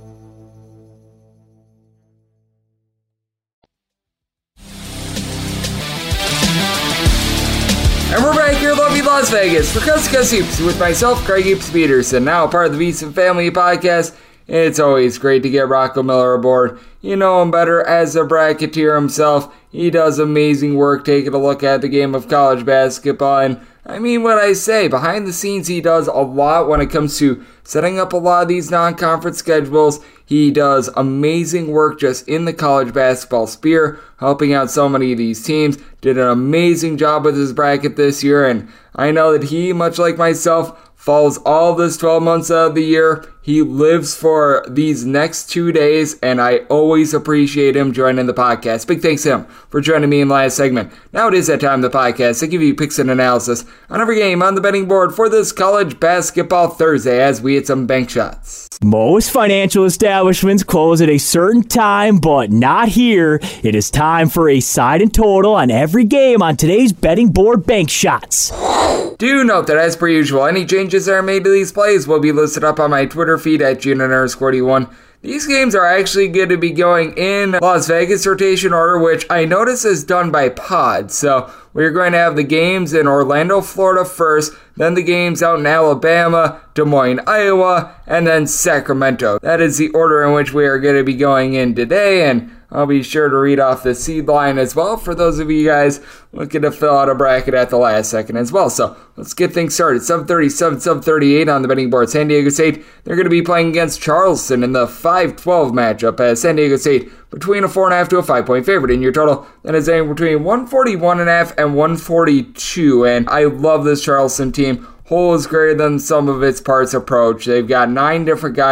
And we're back here in lovely Las Vegas for Coast to Coast Hoops with myself, Greg Hoops Peterson, now part of the VSiN Family Podcast. It's always great to get Rocco Miller aboard. You know him better as a bracketeer himself. He does amazing work taking a look at the game of college basketball. And I mean what I say, behind the scenes he does a lot when it comes to setting up a lot of these non-conference schedules. He does amazing work just in the college basketball sphere, helping out so many of these teams. Did an amazing job with his bracket this year, and I know that he, much like myself, follows all this 12 months out of the year. He lives for these next 2 days, and I always appreciate him joining the podcast. Big thanks to him for joining me in the last segment. Now it is that time of the podcast to give you picks and analysis on every game on the betting board for this college basketball Thursday as we hit some bank shots. Most financial establishments close at a certain time, but not here. It is time for a side and total on every game on today's betting board bank shots. Do note that, as per usual, any changes that are made to these plays will be listed up on my Twitter feed at June_41. These games are actually going to be going in Las Vegas rotation order, which I notice is done by pod. So we're going to have the games in Orlando, Florida first, then the games out in Alabama, Des Moines, Iowa, and then Sacramento. That is the order in which we are going to be going in today, and I'll be sure to read off the seed line as well for those of you guys looking to fill out a bracket at the last second as well. So let's get things started. 7:37, 7:38 on the betting board. San Diego State, they're going to be playing against Charleston in the 5-12 matchup as San Diego State between a 4.5 to a 5-point favorite. In your total, that is anywhere between 141.5 and 142. And I love this Charleston team. Whole is greater than some of its parts approach. They've got 9 different guys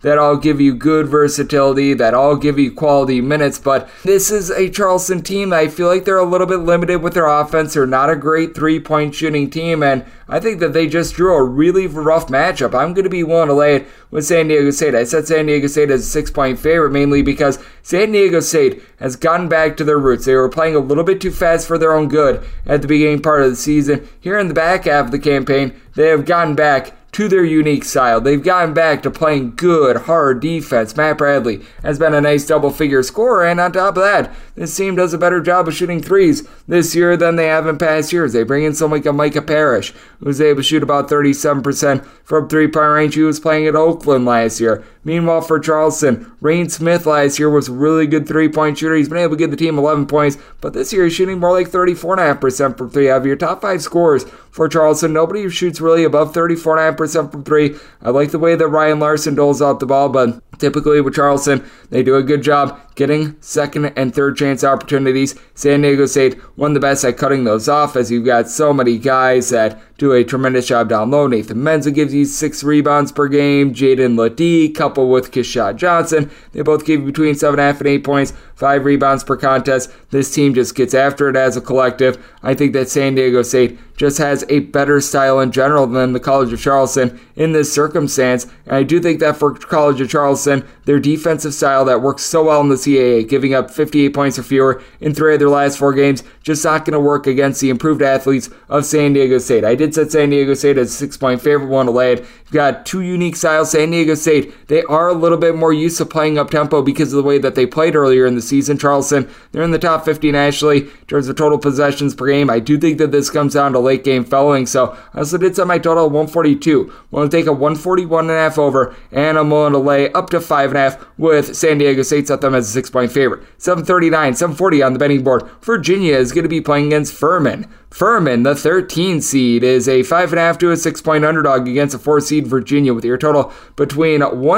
that all give you good versatility, that all give you quality minutes, but this is a Charleston team that I feel like they're a little bit limited with their offense. They're not a great three-point shooting team, and I think that they just drew a really rough matchup. I'm going to be willing to lay it with San Diego State. I said San Diego State as a 6-point favorite mainly because San Diego State has gotten back to their roots. They were playing a little bit too fast for their own good at the beginning part of the season. Here in the back half of the campaign, they have gotten back to their unique style. They've gotten back to playing good, hard defense. Matt Bradley has been a nice double-figure scorer, and on top of that, this team does a better job of shooting threes this year than they have in past years. They bring in someone like Micah Parrish, who was able to shoot about 37% from three-point range. He was playing at Oakland last year. Meanwhile, for Charleston, Rain Smith last year was a really good three-point shooter. He's been able to give the team 11 points, but this year he's shooting more like 34.5% from three. Out of your top 5 scorers for Charleston, nobody shoots really above 34.5% from three. I like the way that Ryan Larson doles out the ball, but typically with Charleston, they do a good job getting second and third chance opportunities. San Diego State, one of the best at cutting those off, as you've got so many guys that do a tremendous job down low. Nathan Menza gives you 6 rebounds per game. Jaden Ledee, coupled with Keshad Johnson, they both give you between 7.5 and 8 points, 5 rebounds per contest. This team just gets after it as a collective. I think that San Diego State just has a better style in general than the College of Charleston in this circumstance. And I do think that for College of Charleston, their defensive style that works so well in the CAA, giving up 58 points or fewer in 3 of their last 4 games, just not going to work against the improved athletes of San Diego State. I did set San Diego State as a 6-point favorite, one to lay it. You've got 2 unique styles. San Diego State, they are a little bit more used to playing up tempo because of the way that they played earlier in the season. Charleston, they're in the top 50 nationally in terms of total possessions per game. I do think that this comes down to late game following, so I also did set my total at 142. I'm willing to take a 141.5 over, and I'm willing to lay up to 5.5 with San Diego State, set them as a 6-point favorite. 739, 740 on the betting board. Virginia is going to be playing against Furman. Furman, the 13 seed, is a 5.5 to a 6-point underdog against a 4 seed Virginia, with your total between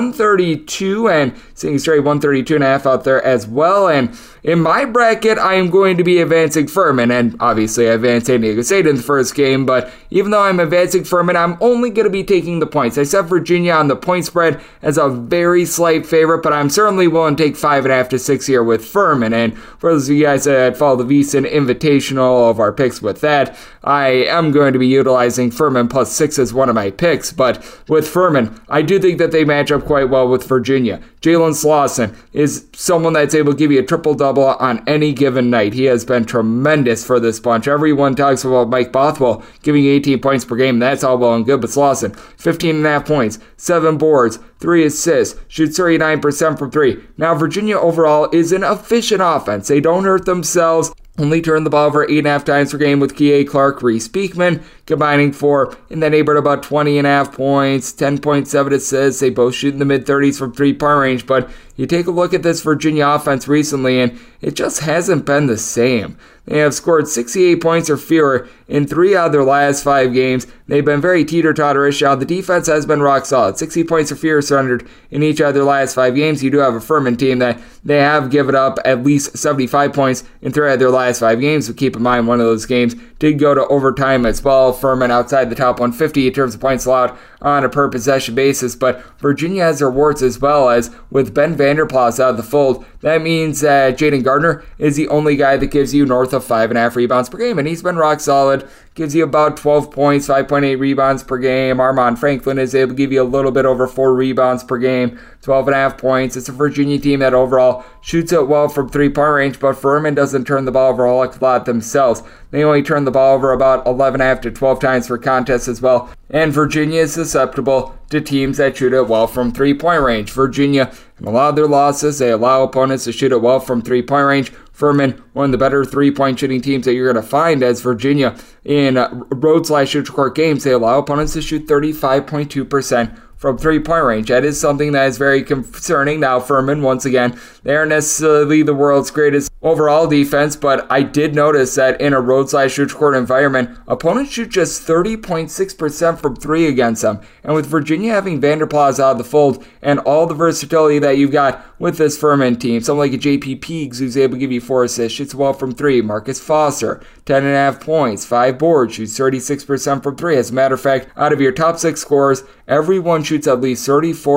132 and seeing straight 132.5 out there as well. And in my bracket, I am going to be advancing Furman, and obviously I advanced San Diego State in the first game, but even though I'm advancing Furman, I'm only going to be taking the points. I set Virginia on the point spread as a very slight favorite, but I'm certainly willing to take 5.5 to 6 here with Furman. And for those of you guys that follow the VSiN Invitational of our picks with that, I am going to be utilizing Furman plus 6 as one of my picks, but with Furman, I do think that they match up quite well with Virginia. Jalen Slauson is someone that's able to give you a triple-double on any given night. He has been tremendous for this bunch. Everyone talks about Mike Bothwell giving 18 points per game. That's all well and good, but Slauson, 15.5 points, 7 boards, 3 assists, shoots 39% from 3. Now, Virginia overall is an efficient offense. They don't hurt themselves. Only turn the ball over 8.5 times per game with K.A. Clark, Reese Beekman, combining for in that neighborhood about 20.5 points, 10.7 assists. They both shoot in the mid-30s from three-point range, but you take a look at this Virginia offense recently, and it just hasn't been the same. They have scored 68 points or fewer in 3 out of their last 5 games. They've been very teeter-totterish. Now, the defense has been rock solid. 60 points or fewer surrendered in each of their last 5 games. You do have a Furman team that they have given up at least 75 points in 3 of their last 5 games. But keep in mind, one of those games did go to overtime as well. Furman outside the top 150 in terms of points allowed on a per-possession basis. But Virginia has their warts as well, as with Ben Vanderplas out of the fold, that means that Jaden Gardner is the only guy that gives you north of 5.5 rebounds per game, and he's been rock solid. Gives you about 12 points, 5.8 rebounds per game. Armand Franklin is able to give you a little bit over 4 rebounds per game, 12.5 points. It's a Virginia team that overall shoots it well from three-point range, but Furman doesn't turn the ball over a lot themselves. They only turn the ball over about 11.5 to 12 times per contest as well. And Virginia is susceptible to teams that shoot it well from three-point range. Virginia, in a lot of their losses, they allow opponents to shoot it well from three-point range. Furman, one of the better three-point shooting teams that you're going to find, as Virginia in road/neutral court games, they allow opponents to shoot 35.2% from three-point range. That is something that is very concerning. Now, Furman, once again, they aren't necessarily the world's greatest overall defense, but I did notice that in a road/neutral court environment, opponents shoot just 30.6% from 3 against them. And with Virginia having Vanderplas out of the fold and all the versatility that you've got with this Furman team. Someone like a JP Peegs who's able to give you 4 assists, shoots well from 3. Marcus Foster, 10.5 points, 5 boards, shoots 36% from 3. As a matter of fact, out of your top 6 scorers, everyone shoots at least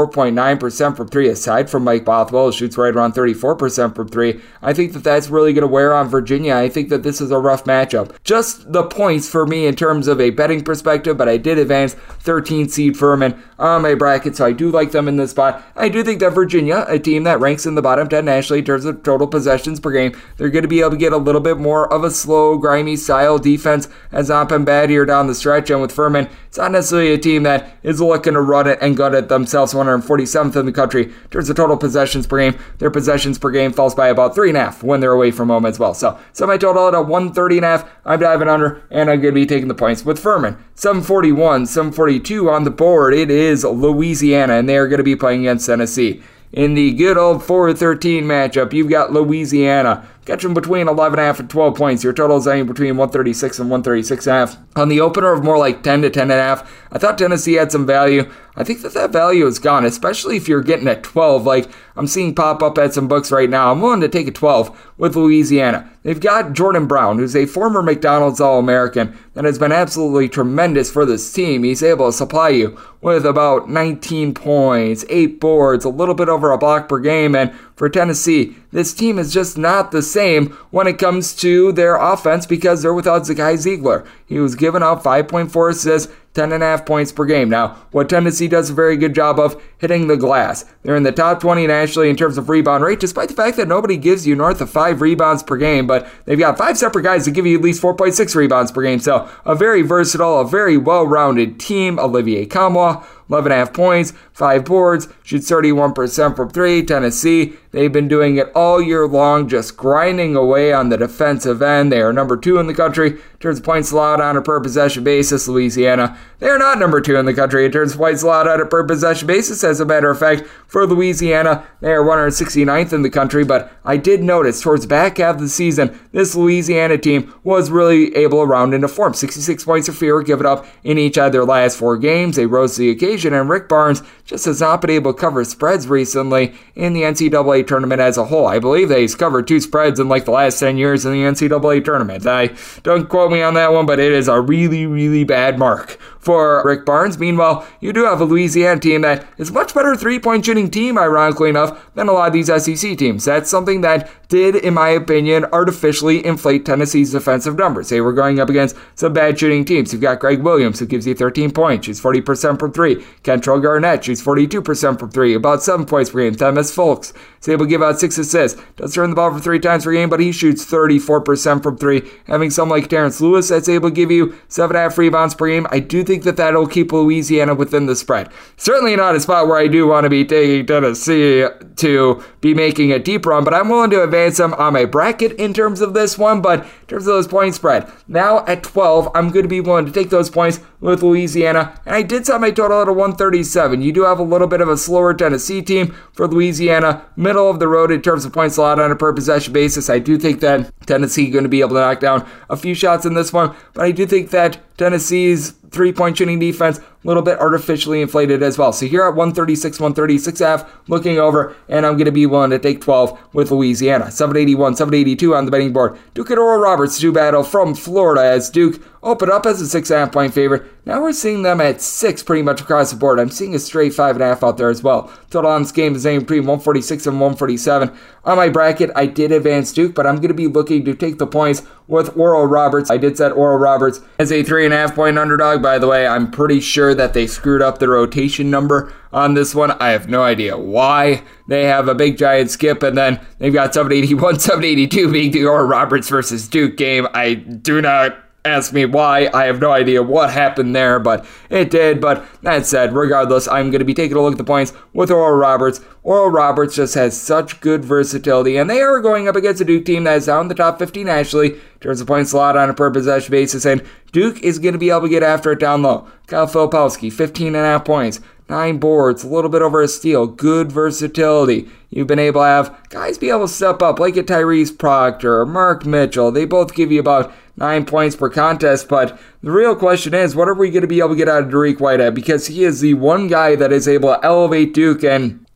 34.9% from 3, aside from Mike Bothwell, who shoots right around 34% from 3. I think that that's really going to wear on Virginia. I think that this is a rough matchup. Just the points for me in terms of a betting perspective, but I did advance 13 seed Furman on my bracket, so I do like them in this spot. I do think that Virginia, a team that ranks in the bottom 10 nationally in terms of total possessions per game, they're going to be able to get a little bit more of a slow, grimy style defense has not been bad here down the stretch, and with Furman, it's not necessarily a team that is looking to run it and gut it themselves. 147th in the country in terms of total possessions per game. Their possessions per game falls by about 3.5 when they're away from home as well. So semi-total at a 130.5. I'm diving under, and I'm going to be taking the points with Furman. 741, 742 on the board. It is Louisiana, and they are going to be playing against Tennessee. In the good old 4-13 matchup, you've got Louisiana catching between 11.5 and 12 points. Your total is anywhere between 136 and 136.5. On the opener of more like 10 to 10.5, I thought Tennessee had some value. I think that value is gone, especially if you're getting at 12. Like I'm seeing pop up at some books right now. I'm willing to take a 12 with Louisiana. They've got Jordan Brown, who's a former McDonald's All-American that has been absolutely tremendous for this team. He's able to supply you with about 19 points, 8 boards, a little bit over a block per game. And for Tennessee, this team is just not the same when it comes to their offense because they're without Zakai Ziegler. He was giving up 5.4 assists, 10.5 points per game. Now, what Tennessee does a very good job of, hitting the glass. They're in the top 20 nationally in terms of rebound rate, despite the fact that nobody gives you north of 5 rebounds per game, but they've got 5 separate guys that give you at least 4.6 rebounds per game. So, a very versatile, a very well-rounded team. Olivier Kamwa, 11.5 points, 5 boards, shoots 31% from 3. Tennessee, they've been doing it all year long, just grinding away on the defensive end. They are number 2 in the country in terms of points allowed on a per possession basis. Louisiana, they are not number 2 in the country in terms of points allowed on a per possession basis. As a matter of fact, for Louisiana, they are 169th in the country, but I did notice towards the back half of the season, this Louisiana team was really able to round into form. 66 points or fewer given up in each of their last 4 games. They rose to the occasion, and Rick Barnes just has not been able to cover spreads recently in the NCAA tournament as a whole. I believe that he's covered 2 spreads in like the last 10 years in the NCAA tournament. Don't quote me on that one, but it is a really, really bad mark for Rick Barnes. Meanwhile, you do have a Louisiana team that is a much better 3-point shooting team, ironically enough, than a lot of these SEC teams. That's something that did, in my opinion, artificially inflate Tennessee's defensive numbers. They were going up against some bad shooting teams. You've got Greg Williams, who gives you 13 points, shoots 40% from 3. Kentrell Garnett shoots 42% from 3, about 7 points per game. Themis Folks is able to give out 6 assists. Does turn the ball for 3 times per game, but he shoots 34% from 3. Having someone like Terrence Lewis that's able to give you 7.5 rebounds per game, I do think that that'll keep Louisiana within the spread. Certainly not a spot where I do want to be taking Tennessee to be making a deep run, but I'm willing to advance them on my bracket in terms of this one. But in terms of those point spread, now at 12, I'm going to be willing to take those points with Louisiana, and I did set my total at a 137. You do have a little bit of a slower Tennessee team for Louisiana, middle of the road in terms of points allowed on a per possession basis. I do think that Tennessee is going to be able to knock down a few shots in this one, but I do think that Tennessee's 3-point shooting defense, a little bit artificially inflated as well. So here at 136, 136.5, looking over, and I'm going to be willing to take 12 with Louisiana. 781, 782 on the betting board. Duke and Oral Roberts do battle from Florida as Duke open up as a 6.5 point favorite. Now we're seeing them at 6 pretty much across the board. I'm seeing a straight 5.5 out there as well. Total on this game is anywhere between 146 and 147. On my bracket, I did advance Duke, but I'm going to be looking to take the points with Oral Roberts. I did set Oral Roberts as a 3.5 point underdog. By the way, I'm pretty sure that they screwed up the rotation number on this one. I have no idea why. They have a big giant skip, and then they've got 781, 782 being the Oral Roberts versus Duke game. I do not ask me why. I have no idea what happened there, but it did. But that said, regardless, I'm going to be taking a look at the points with Oral Roberts. Oral Roberts just has such good versatility, and they are going up against a Duke team that is down in the top 15 nationally in terms of points allowed on a per possession basis, and Duke is going to be able to get after it down low. Kyle Filipowski, 15.5 points. 9 boards, a little bit over a steal, good versatility. You've been able to have guys be able to step up like a Tyrese Proctor or Mark Mitchell. They both give you about 9 points per contest, but the real question is, what are we going to be able to get out of Dariq Whitehead? Because he is the one guy that is able to elevate Duke, and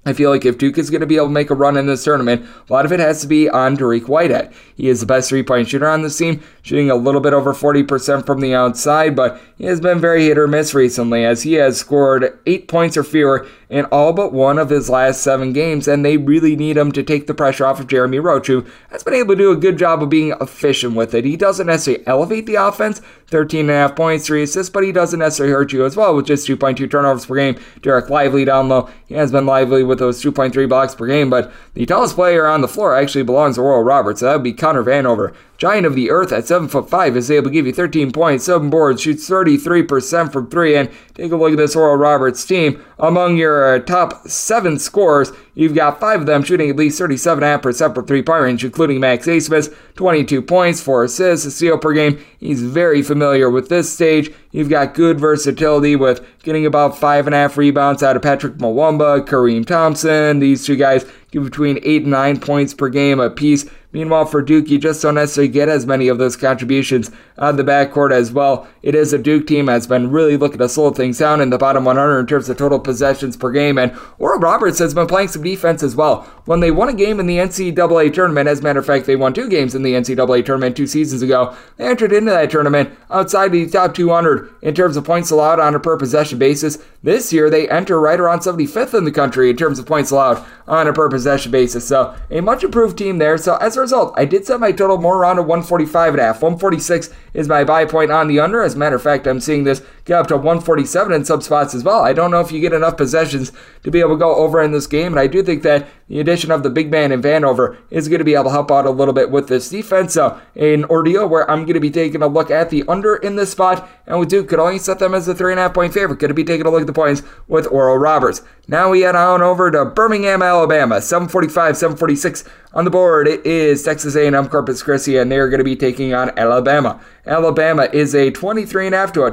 I feel like if Duke is going to be able to make a run in this tournament, a lot of it has to be on Dariq Whitehead. He is the best three-point shooter on this team, shooting a little bit over 40% from the outside, but he has been very hit or miss recently, as he has scored 8 points or fewer in all but one of his last 7 games, and they really need him to take the pressure off of Jeremy Roach, who has been able to do a good job of being efficient with it. He doesn't necessarily elevate the offense, 13.5 points, 3 assists, but he doesn't necessarily hurt you as well with just 2.2 turnovers per game. Derek Lively down low, he has been lively with those 2.3 blocks per game, but the tallest player on the floor actually belongs to Oral Roberts, so that would be Connor Vanover. Giant of the earth at 7'5" is able to give you 13 points, 7 boards, shoots 33% from 3, and take a look at this Oral Roberts team. Among your top 7 scorers, you've got 5 of them shooting at least 37.5% from 3-point range, including Max Abmas, 22 points, 4 assists, a steal per game. He's very familiar with this stage. You've got good versatility with getting about 5.5 rebounds out of Patrick Mwamba, Kareem Thompson. These two guys give between 8 and 9 points per game apiece. Meanwhile, for Duke, you just don't necessarily get as many of those contributions on the backcourt as well. It is a Duke team that's been really looking to slow things down in the bottom 100 in terms of total possessions per game, and Oral Roberts has been playing some defense as well. When they won a game in the NCAA tournament, as a matter of fact, they won 2 games in the NCAA tournament 2 seasons ago, they entered into that tournament outside the top 200 in terms of points allowed on a per possession basis. This year, they enter right around 75th in the country in terms of points allowed on a per possession basis, so a much improved team there. So as a result, I did set my total more around a 145.5. 146 is my buy point on the under. As a matter of fact, I'm seeing this get up to 147 in some spots as well. I don't know if you get enough possessions to be able to go over in this game, and I do think that the addition of the big man in Vanover is going to be able to help out a little bit with this defense. So an ordeal where I'm going to be taking a look at the under in this spot, and with Duke, could only set them as a 3.5 point favorite. Going to be taking a look at the points with Oral Roberts. Now we head on over to Birmingham, Alabama. 7:45, 7:46 on the board. It is Texas A&M Corpus Christi, and they're going to be taking on Alabama. Alabama is a 23.5 to a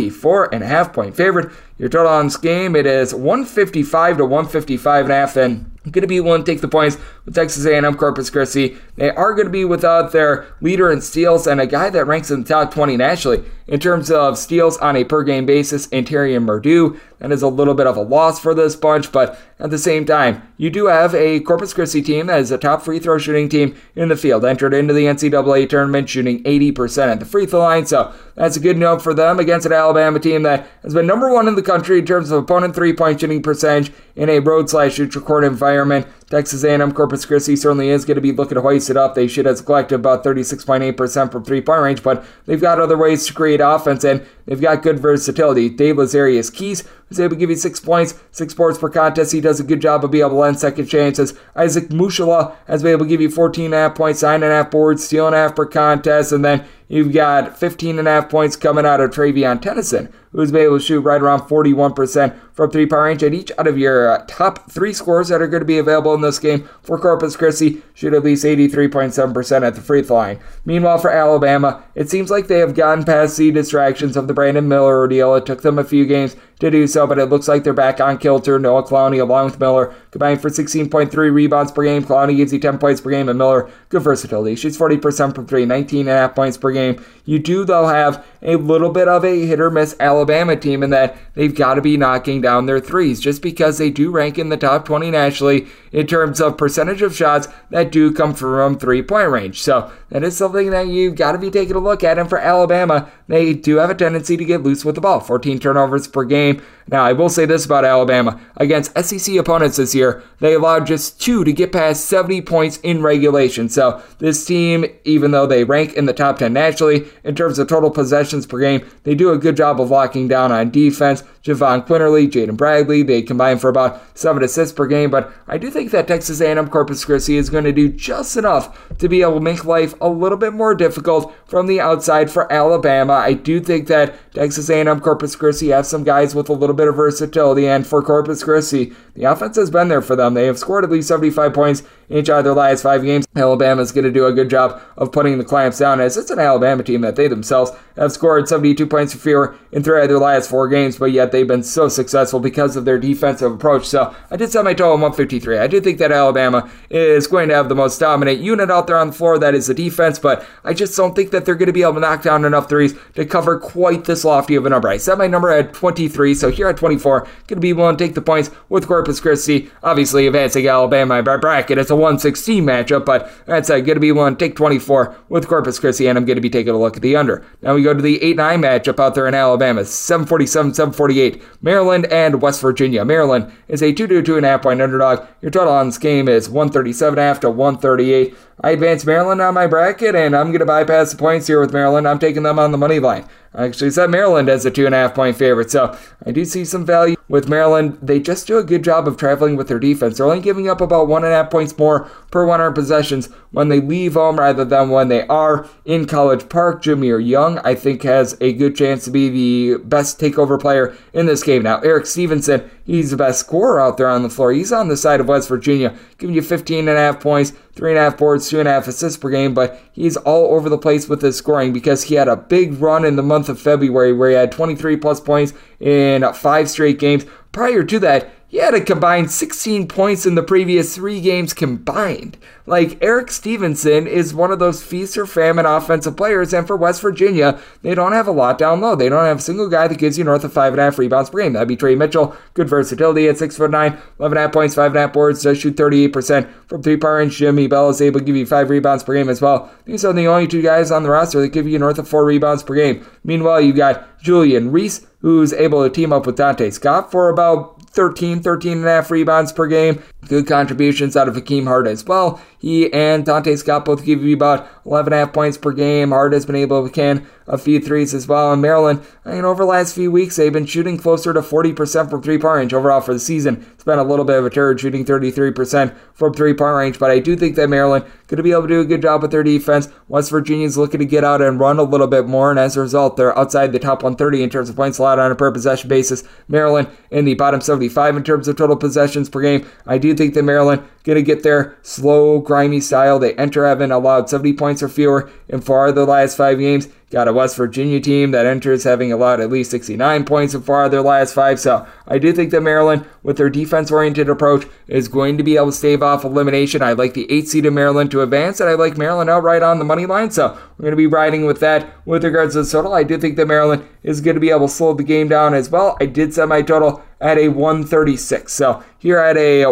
24.5 point favorite. Your total on this game, it is 155 to 155.5, and going to be willing to take the points with Texas A&M Corpus Christi. They are going to be without their leader in steals and a guy that ranks in the top 20 nationally in terms of steals on a per-game basis, Anterian Murdew. That is a little bit of a loss for this bunch, but at the same time, you do have a Corpus Christi team that is a top free throw shooting team in the field, entered into the NCAA tournament shooting 80% at the free throw line, so that's a good note for them against an Alabama team that has been number 1 in the country in terms of opponent three-point shooting percentage in a road/ultra-court environment. Texas A&M Corpus Christi certainly is going to be looking to hoist it up. They should as a collective about 36.8% from three-point range, but they've got other ways to create offense, and they've got good versatility. Dave Lazarius Keys was able to give you 6 points, 6 boards per contest. He does a good job of being able to lend second chances. Isaac Mushala has been able to give you 14.5 points, 9.5 boards, steal and a half per contest, and then you've got 15.5 points coming out of Travion Tennyson, who's been able to shoot right around 41% from three-point range. And each out of your top 3 scorers that are going to be available in this game for Corpus Christi shoot at least 83.7% at the free throw line. Meanwhile, for Alabama, it seems like they have gotten past the distractions of the Brandon Miller ordeal. It took them a few games to do so, but it looks like they're back on kilter. Noah Clowney, along with Miller, combined for 16.3 rebounds per game. Clowney gives you 10 points per game, and Miller, good versatility. Shoots 40% from 3, 19.5 points per game. You do, though, have a little bit of a hit-or-miss Alabama team in that they've got to be knocking down their threes, just because they do rank in the top 20 nationally in terms of percentage of shots that do come from three-point range. So that is something that you've got to be taking a look at. And for Alabama, they do have a tendency to get loose with the ball, 14 turnovers per game. Now, I will say this about Alabama. Against SEC opponents this year, they allowed just 2 to get past 70 points in regulation. So this team, even though they rank in the top 10 nationally in terms of total possessions per game, they do a good job of locking down on defense. Javon Quinterly, Jaden Bradley, they combine for about 7 assists per game, but I do think that Texas A&M Corpus Christi is going to do just enough to be able to make life a little bit more difficult from the outside for Alabama. I do think that Texas A&M Corpus Christi have some guys with a little bit of versatility, and for Corpus Christi, the offense has been there for them. They have scored at least 75 points in each of their last 5 games. Alabama is going to do a good job of putting the clamps down, as it's an Alabama team that they themselves have scored 72 points or fewer in 3 of their last 4 games, but yet they've been so successful because of their defensive approach. So I did set my total 153. I do think that Alabama is going to have the most dominant unit out there on the floor, that is the defense, but I just don't think that they're going to be able to knock down enough threes to cover quite this lofty of a number. I set my number at 23, so here at 24, going to be willing to take the points with Corpus Corpus Christi, obviously advancing Alabama by bracket. It's a 116 matchup, but that's going to be one. Take 24 with Corpus Christi, and I'm going to be taking a look at the under. Now we go to the 8-9 matchup out there in Alabama, 747, 748, Maryland and West Virginia. Maryland is a 2.5 point underdog. Your total on this game is 137.5 to 138. I advance Maryland on my bracket, and I'm going to bypass the points here with Maryland. I'm taking them on the money line. I actually set Maryland as a 2.5 point favorite, so I do see some value with Maryland. They just do a good job of traveling with their defense. They're only giving up about 1.5 points more per 100 possessions when they leave home rather than when they are in College Park. Jameer Young, I think, has a good chance to be the best takeover player in this game. Now, Eric Stevenson, he's the best scorer out there on the floor. He's on the side of West Virginia, giving you 15.5 points, 3.5 boards, 2.5 assists per game, but he's all over the place with his scoring because he had a big run in the month of February where he had 23 plus points in 5 straight games. Prior to that, he had a combined 16 points in the previous 3 games combined. Like, Eric Stevenson is one of those feast or famine offensive players, and for West Virginia, they don't have a lot down low. They don't have a single guy that gives you north of 5.5 rebounds per game. That'd be Trey Mitchell. Good versatility at 6'9", 11.5 points, 5.5 boards, does shoot 38% from 3-point range. Jimmy Bell is able to give you 5 rebounds per game as well. These are the only 2 guys on the roster that give you north of 4 rebounds per game. Meanwhile, you got Julian Reese, who's able to team up with Dante Scott for about 13.5 rebounds per game. Good contributions out of Hakeem Hart as well. He and Dante Scott both give you about 11.5 points per game. Hart has been able to can a few threes as well. And Maryland, over the last few weeks, they've been shooting closer to 40% from 3-point range overall for the season. It's been a little bit of a turd, shooting 33% from 3-point range, but I do think that Maryland going to be able to do a good job with their defense. West Virginia's looking to get out and run a little bit more, and as a result, they're outside the top 130 in terms of points allowed on a per possession basis. Maryland in the bottom 75 in terms of total possessions per game. I do think that Maryland going to get their slow, grimy style. They having allowed 70 points or fewer in 4 of their last 5 games. Got a West Virginia team that enters having allowed at least 69 points in 4 of their last 5. So I do think that Maryland, with their defense-oriented approach, is going to be able to stave off elimination. I like the 8 seed of Maryland to advance, and I like Maryland outright on the money line. So we're going to be riding with that. With regards to the total, I do think that Maryland is going to be able to slow the game down as well. I did set my total at a 136. So here at a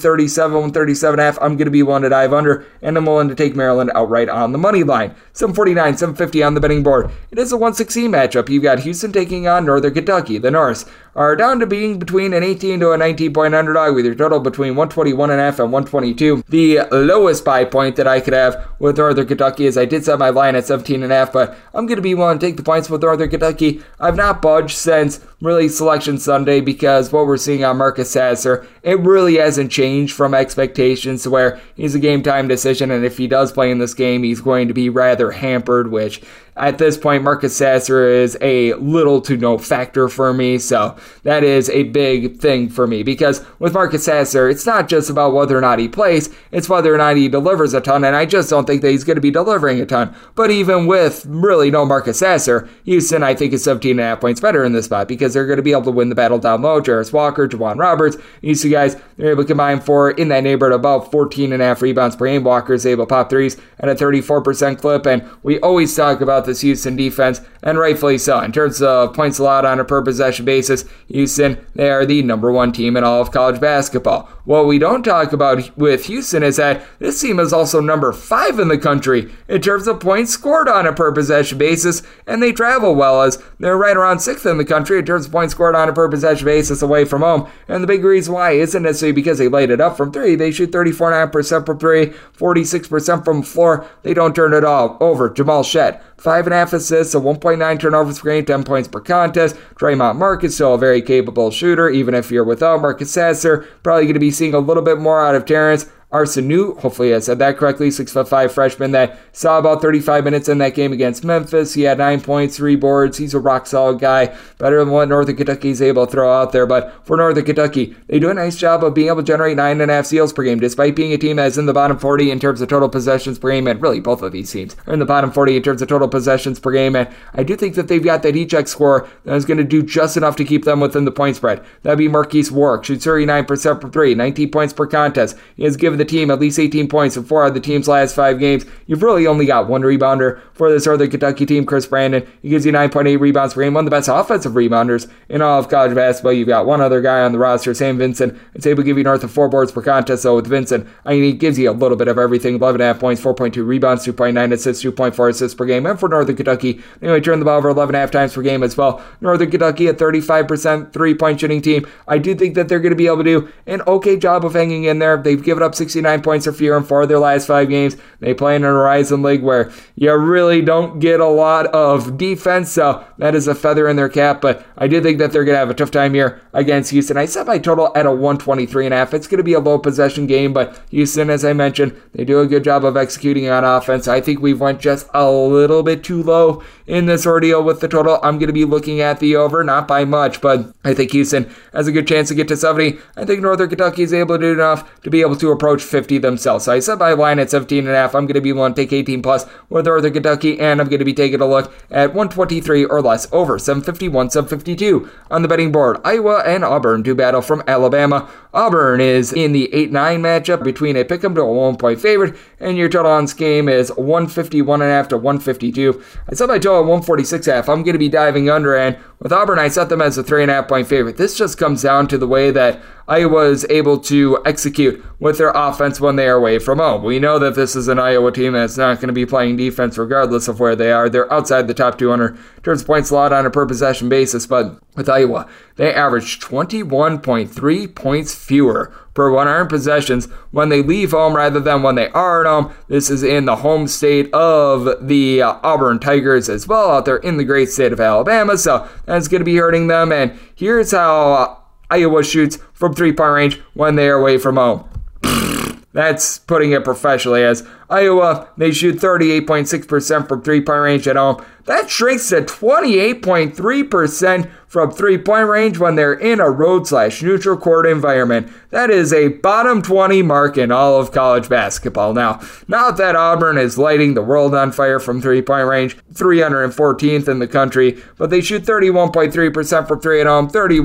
137, 137.5, I'm going to be willing to dive under, and I'm willing to take Maryland outright on the money line. 749, 750 on the betting board. It is a 116 matchup. You've got Houston taking on Northern Kentucky. The Norse are down to being between an 18 to a 19 point underdog with your total between 121.5 and 122. The lowest buy point that I could have with Northern Kentucky is I did set my line at 17.5, but I'm going to be willing to take the points with Northern Kentucky. I've not budged since really Selection Sunday because what we're seeing on Marcus Sasser, it really hasn't changed from expectations to where he's a game time decision, and if he does play in this game, he's going to be rather hampered, which at this point, Marcus Sasser is a little to no factor for me, so that is a big thing for me, because with Marcus Sasser, it's not just about whether or not he plays, it's whether or not he delivers a ton, and I just don't think that he's going to be delivering a ton. But even with really no Marcus Sasser, Houston, I think, is 17.5 points better in this spot, because they're going to be able to win the battle down low. Jarris Walker, Jawan Roberts, these 2 guys, they're able to combine for, in that neighborhood, about 14.5 rebounds per game. Walker is able to pop threes at a 34% clip, and we always talk about this Houston defense, and rightfully so. In terms of points allowed on a per possession basis, Houston, they are the number 1 team in all of college basketball. What we don't talk about with Houston is that this team is also number 5 in the country in terms of points scored on a per possession basis, and they travel well, as they're right around 6th in the country in terms of points scored on a per possession basis away from home. And the big reason why isn't necessarily because they light it up from 3. They shoot 34.5% from 3, 46% from the floor. They don't turn it all over. Jamal Shead, 5.5 assists, a 1.9 turnovers per game, 10 points per contest. Draymond Marcus, still a very capable shooter, even if you're without Marcus Sasser. Probably going to be seeing a little bit more out of Terrence Arsenault, hopefully I said that correctly, 6'5" freshman that saw about 35 minutes in that game against Memphis. He had 9 points, 3 boards. He's a rock-solid guy, better than what Northern Kentucky is able to throw out there. But for Northern Kentucky, they do a nice job of being able to generate 9.5 steals per game, despite being a team that's in the bottom 40 in terms of total possessions per game, and really both of these teams are in the bottom 40 in terms of total possessions per game, and I do think that they've got that heat check score that is going to do just enough to keep them within the point spread. That'd be Marquise Warwick, shoots 39% from 3, 19 points per contest. He has given the team, at least 18 points in 4 out of the team's last 5 games. You've really only got one rebounder for this Northern Kentucky team, Chris Brandon. He gives you 9.8 rebounds per game, one of the best offensive rebounders in all of college basketball. You've got one other guy on the roster, Sam Vincent. It's able to give you north of 4 boards per contest, so with Vincent, he gives you a little bit of everything. 11.5 points, 4.2 rebounds, 2.9 assists, 2.4 assists per game. And for Northern Kentucky, they only turn the ball over 11.5 times per game as well. Northern Kentucky, a 35% three-point shooting team. I do think that they're going to be able to do an okay job of hanging in there. They've given up 69 points or fewer in 4 of their last 5 games. They play in a Horizon League where you really don't get a lot of defense, so that is a feather in their cap, but I do think that they're going to have a tough time here against Houston. I set my total at a 123.5. It's going to be a low possession game, but Houston, as I mentioned, they do a good job of executing on offense. I think we've went just a little bit too low in this ordeal with the total. I'm going to be looking at the over, not by much, but I think Houston has a good chance to get to 70. I think Northern Kentucky is able to do enough to be able to approach 50 themselves. So I set my line at 17.5. I'm going to be willing to take 18 plus with Northern Kentucky, and I'm going to be taking a look at 123 or less over 751, 752 on the betting board. Iowa and Auburn do battle from Alabama. Auburn is in the 8-9 matchup between a pick'em to a 1-point favorite, and your total on this game is 151.5 to 152. I set my total at 146.5. I'm going to be diving under, and with Auburn, I set them as a 3.5-point favorite. This just comes down to the way that Iowa is able to execute with their offense when they are away from home. We know that this is an Iowa team that's not going to be playing defense regardless of where they are. They're outside the top 200 in terms of points allowed on a per possession basis, but with Iowa, they average 21.3 points fewer per 100 possessions when they leave home rather than when they are at home. This is in the home state of the Auburn Tigers as well, out there in the great state of Alabama, so that's going to be hurting them. And here's how Iowa shoots from 3-point range when they are away from home. That's putting it professionally, as Iowa, they shoot 38.6% from 3-point range at home. That shrinks to 28.3% from 3-point range when they're in a road/neutral court environment. That is a bottom 20 mark in all of college basketball. Now, not that Auburn is lighting the world on fire from 3-point range, 314th in the country, but they shoot 31.3% from 3 at home,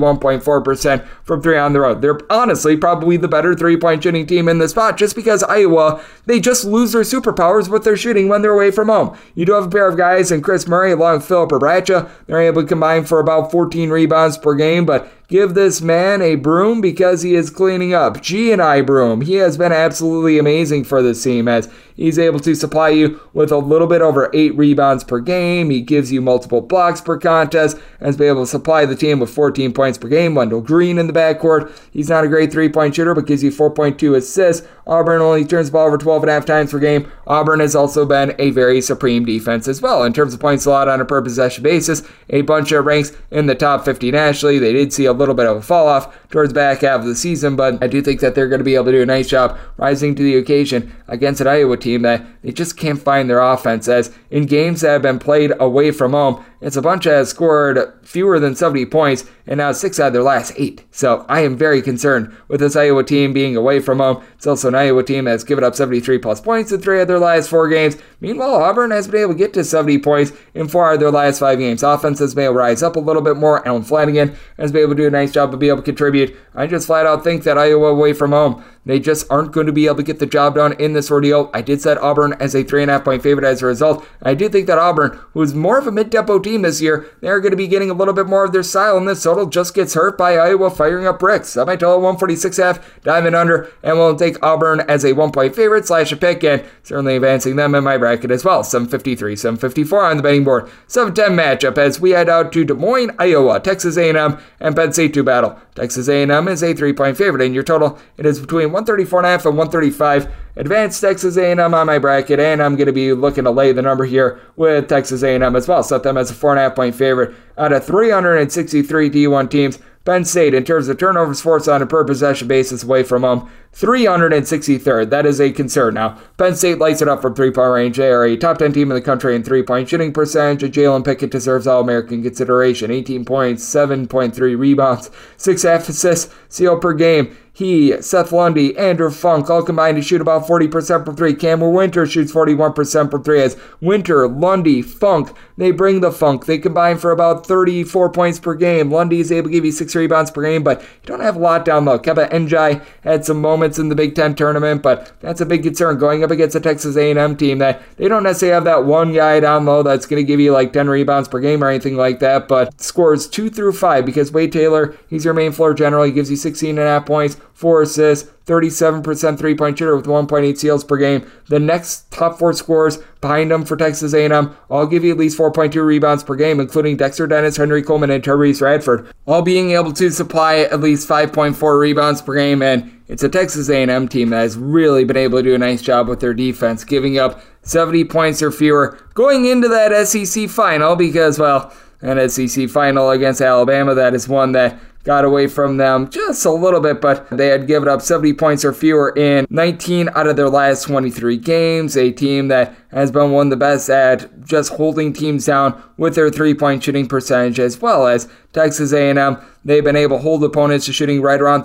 31.4% from 3 on the road. They're honestly probably the better 3-point shooting team in the spot, just because Iowa, they just lose their superpowers with their shooting when they're away from home. You do have a pair of guys in Chris Murray along with Philip Obracha. They're able to combine for about 14 rebounds per game, but give this man a broom because he is cleaning up. G&I Broom. He has been absolutely amazing for this team, as he's able to supply you with a little bit over 8 rebounds per game. He gives you multiple blocks per contest and has been able to supply the team with 14 points per game. Wendell Green in the backcourt. He's not a great 3-point shooter, but gives you 4.2 assists. Auburn only turns the ball over 12.5 times per game. Auburn has also been a very supreme defense as well. In terms of points allowed on a per possession basis, a bunch of ranks in the top 50 nationally. They did see a little bit of a fall off towards the back half of the season, but I do think that they're going to be able to do a nice job rising to the occasion against an Iowa team that they just can't find their offense, as in games that have been played away from home, it's a bunch that has scored fewer than 70 points, and now 6 out of their last 8. So I am very concerned with this Iowa team being away from home. It's also an Iowa team that's given up 73 plus points in 3 of their last 4 games. Meanwhile, Auburn has been able to get to 70 points in 4 of their last 5 games. Offense has been able to rise up a little bit more. Alan Flanagan has been able to do a nice job of being able to contribute. I just flat out think that Iowa away from home, they just aren't going to be able to get the job done in this ordeal. I did set Auburn as a 3.5-point favorite as a result. I do think that Auburn, who's more of a mid-tempo team this year, they're going to be getting a little bit more of their style, and this total just gets hurt by Iowa firing up bricks. Set my total 146.5, diving under, and we'll take Auburn as a 1-point favorite / a pick, and certainly advancing them in my bracket as well. 753, 754 on the betting board. 7-10 matchup as we head out to Des Moines, Iowa. Texas A&M and Penn State to battle. Texas A&M is a 3-point favorite, and your total, it is between 134.5 and 135. Advanced Texas A&M on my bracket, and I'm going to be looking to lay the number here with Texas A&M as well. Set them as a 4.5-point favorite out of 363 D1 teams. Penn State, in terms of turnovers forced on a per possession basis away from home, 363rd. That is a concern. Now, Penn State lights it up from 3-point range. They are a top 10 team in the country in 3-point shooting percentage. Jalen Pickett deserves All-American consideration. 18 points, 7.3 rebounds, 6.5 assists, steal per game. he, Seth Lundy, Andrew Funk all combined to shoot about 40% from 3. Cameron Winter shoots 41% from 3 as Winter, Lundy, Funk, they bring the funk. They combine for about 34 points per game. Lundy is able to give you 6 rebounds per game, but you don't have a lot down low. Keba Njai had some moments in the Big Ten tournament, but that's a big concern going up against a Texas A&M team that they don't necessarily have that one guy down low that's going to give you like 10 rebounds per game or anything like that, but scores 2 through 5 because Wade Taylor, he's your main floor general. He gives you 16.5 points, 4 assists, 37% three-point shooter with 1.8 steals per game. The next top 4 scorers behind him for Texas A&M all give you at least 4.2 rebounds per game, including Dexter Dennis, Henry Coleman, and Tyrese Radford, all being able to supply at least 5.4 rebounds per game. And it's a Texas A&M team that has really been able to do a nice job with their defense, giving up 70 points or fewer going into that SEC final because, well, an SEC final against Alabama, that is one that got away from them just a little bit, but they had given up 70 points or fewer in 19 out of their last 23 games, a team that has been one of the best at just holding teams down with their three-point shooting percentage, as well as Texas A&M. They've been able to hold opponents to shooting right around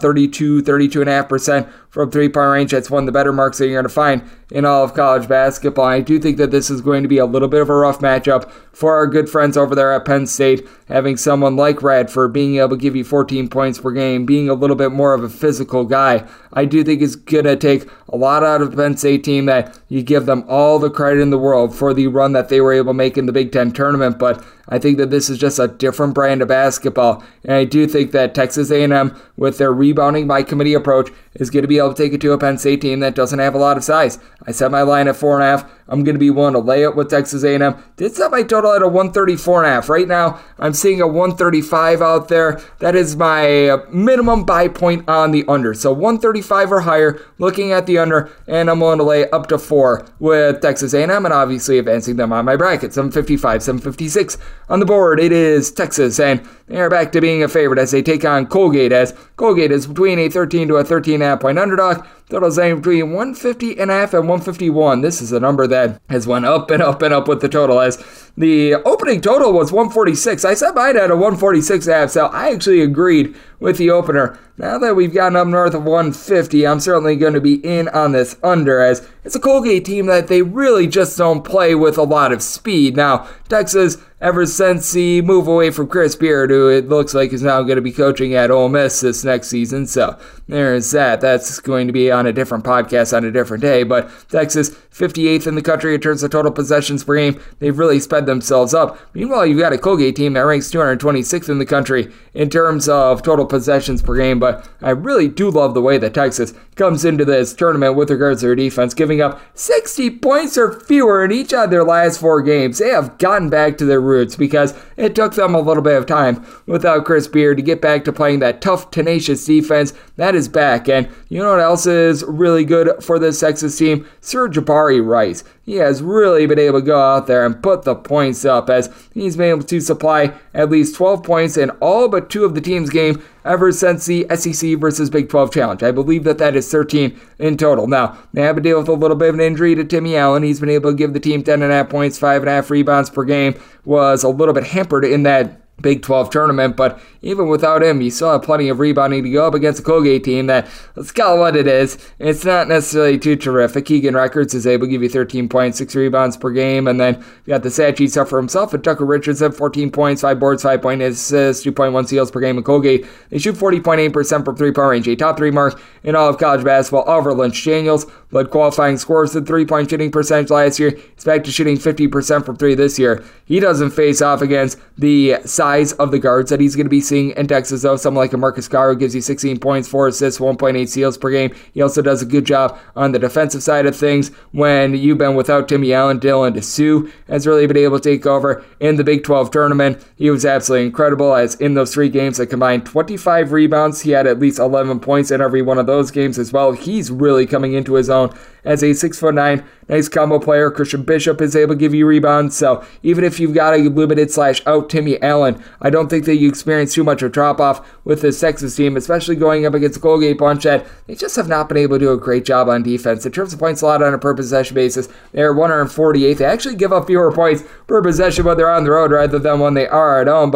32.5% from three-point range. That's one of the better marks that you're going to find in all of college basketball. I do think that this is going to be a little bit of a rough matchup for our good friends over there at Penn State, having someone like Radford being able to give you 14 points per game, being a little bit more of a physical guy. I do think it's going to take a lot out of the Penn State team that you give them all the credit in the world for the run that they were able to make in the Big Ten tournament, but I think that this is just a different brand of basketball, and I do think that Texas A&M, with their rebounding by committee approach, is going to be able to take it to a Penn State team that doesn't have a lot of size. I set my line at 4.5. I'm going to be willing to lay it with Texas A&M. Did set my total at a 134.5. Right now, I'm seeing a 135 out there. That is my minimum buy point on the under. So 135 or higher, looking at the under, and I'm willing to lay up to 4 with Texas A&M, and obviously advancing them on my bracket. 755, 756 on the board. It is Texas, and they are back to being a favorite as they take on Colgate, as Colgate is between a 13 to a 13.5 point underdog. Totals anywhere between 150.5 and 151. This is a number that has went up and up and up with the total, as the opening total was 146. I set mine at a 146.5, so I actually agreed with the opener. Now that we've gotten up north of 150, I'm certainly going to be in on this under, as it's a Colgate team that they really just don't play with a lot of speed. Now, Texas, ever since the move away from Chris Beard, who it looks like is now going to be coaching at Ole Miss this next season, so there's that. That's going to be on a different podcast on a different day, but Texas, 58th in the country in terms of total possessions per game. They've really sped themselves up. Meanwhile, you've got a Colgate team that ranks 226th in the country in terms of total possessions per game, but I really do love the way that Texas comes into this tournament with regards to their defense, giving up 60 points or fewer in each of their last 4 games. They have gotten back to their roots because it took them a little bit of time without Chris Beard to get back to playing that tough, tenacious defense. That is back, and you know what else is really good for this Texas team? Sir Jabari Rice. He has really been able to go out there and put the points up, as he's been able to supply at least 12 points in all but 2 of the team's game ever since the SEC versus Big 12 Challenge. I believe that is 13 in total. Now, they have to deal with a little bit of an injury to Timmy Allen. He's been able to give the team 10.5 points, 5.5 rebounds per game. Was a little bit hampered in that Big 12 tournament, but even without him, you still have plenty of rebounding to go up against a Colgate team that, let's call it what it is, it's not necessarily too terrific. Keegan Records is able to give you 13 points, 6 rebounds per game, and then you got the Satchie suffer himself, and Tucker Richardson, 14 points, 5 boards, 5.8 assists, 2.1 steals per game in Colgate. They shoot 40.8% from three-point range, a top 3 mark in all of college basketball. Oliver Lynch Daniels led qualifying scores in three-point shooting percentage last year. He's back to shooting 50% from 3 this year. He doesn't face off against the size of the guards that he's going to be seeing in Texas, though. Someone like a Marcus Carr gives you 16 points, 4 assists, 1.8 steals per game. He also does a good job on the defensive side of things. When you've been without Timmy Allen, Dylan DeSue has really been able to take over in the Big 12 tournament. He was absolutely incredible, as in those 3 games that combined 25 rebounds, he had at least 11 points in every one of those games as well. He's really coming into his own as a 6'9", nice combo player. Christian Bishop is able to give you rebounds, so even if you've got a limited/out Timmy Allen, I don't think that you experience too much of a drop-off with this Texas team, especially going up against the Colgate bunch that they just have not been able to do a great job on defense. In terms of points allowed on a per possession basis, they're 148th. They actually give up fewer points per possession when they're on the road rather than when they are at home, but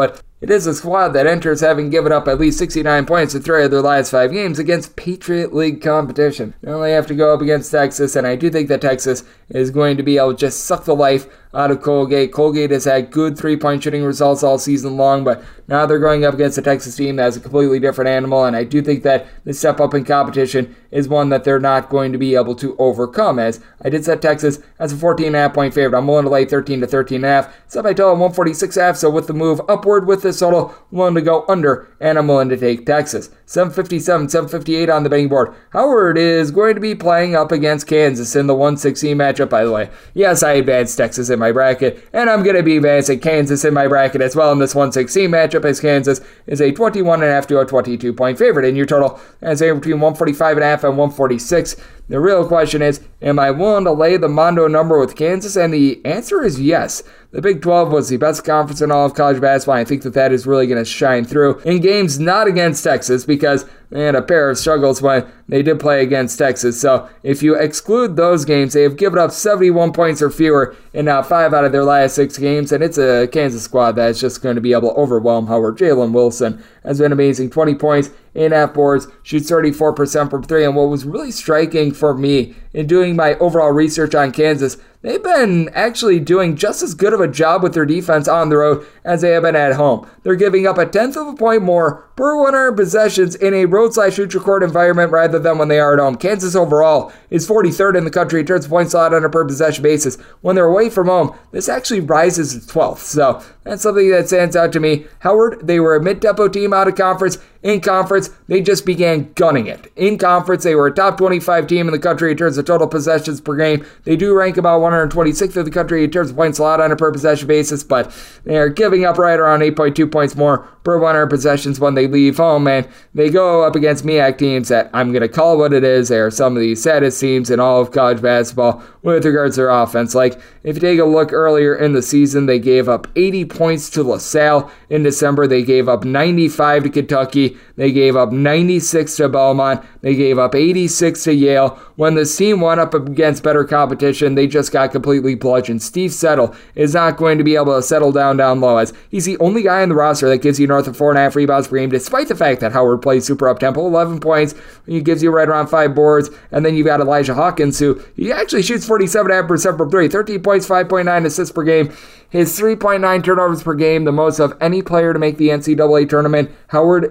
it is a squad that enters having given up at least 69 points in 3 of their last 5 games against Patriot League competition. Now they have to go up against Texas, and I do think that Texas is going to be able to just suck the life out of Colgate. Colgate has had good 3-point shooting results all season long, but now they're going up against a Texas team that has a completely different animal, and I do think that the step up in competition is one that they're not going to be able to overcome, as I did set Texas as a 14.5 point favorite. I'm willing to lay 13 to 13.5. Set my total at 146.5, so with the move upward with this total, I'm willing to go under, and I'm willing to take Texas. 757, 758 on the betting board. Howard is going to be playing up against Kansas in the 116 matchup, by the way. Yes, I advanced Texas in my bracket, and I'm going to be advancing Kansas in my bracket as well in this 116 matchup, as Kansas is a 21.5 to a 22 point favorite. In your total, as a between 145.5 and 146. The real question is, am I willing to lay the Mondo number with Kansas? And the answer is yes. The Big 12 was the best conference in all of college basketball. I think that is really going to shine through in games not against Texas, because they had a pair of struggles when they did play against Texas. So if you exclude those games, they have given up 71 points or fewer in now 5 out of their last 6 games, and it's a Kansas squad that's just going to be able to overwhelm Howard. Jalen Wilson has been amazing. 20 points, 8.5 boards, shoots 34% from 3, and what was really striking for me in doing my overall research on Kansas, they've been actually doing just as good of a job with their defense on the road as they have been at home. They're giving up 1/10 of a point more per 100 possessions in a road/neutral court environment rather than when they are at home. Kansas overall is 43rd in the country in terms of points allowed on a per possession basis. When they're away from home, this actually rises to 12th. So that's something that stands out to me. Howard, they were a mid-tempo team out of conference. In conference, they just began gunning it. In conference, they were a top 25 team in the country in terms of total possessions per game. They do rank about 126th in the country in terms of points allowed on a per possession basis, but they are giving up right around 8.2 points more per 100 possessions when they leave home, and they go up against MEAC teams that I'm going to call what it is. They are some of the saddest teams in all of college basketball with regards to their offense. Like, if you take a look earlier in the season, they gave up 80 points to LaSalle. In December, they gave up 95 to Kentucky. They gave up 96 to Belmont. They gave up 86 to Yale. When this team went up against better competition, they just got completely bludgeoned. Steve Settle is not going to be able to settle down low, as he's the only guy on the roster that gives you north of 4.5 rebounds per game, despite the fact that Howard plays super up-tempo. 11 points, he gives you right around 5 boards, and then you've got Elijah Hawkins, who he actually shoots 47.5% from 3, 13 points, 5.9 assists per game. His 3.9 turnovers per game, the most of any player to make the NCAA tournament. Howard,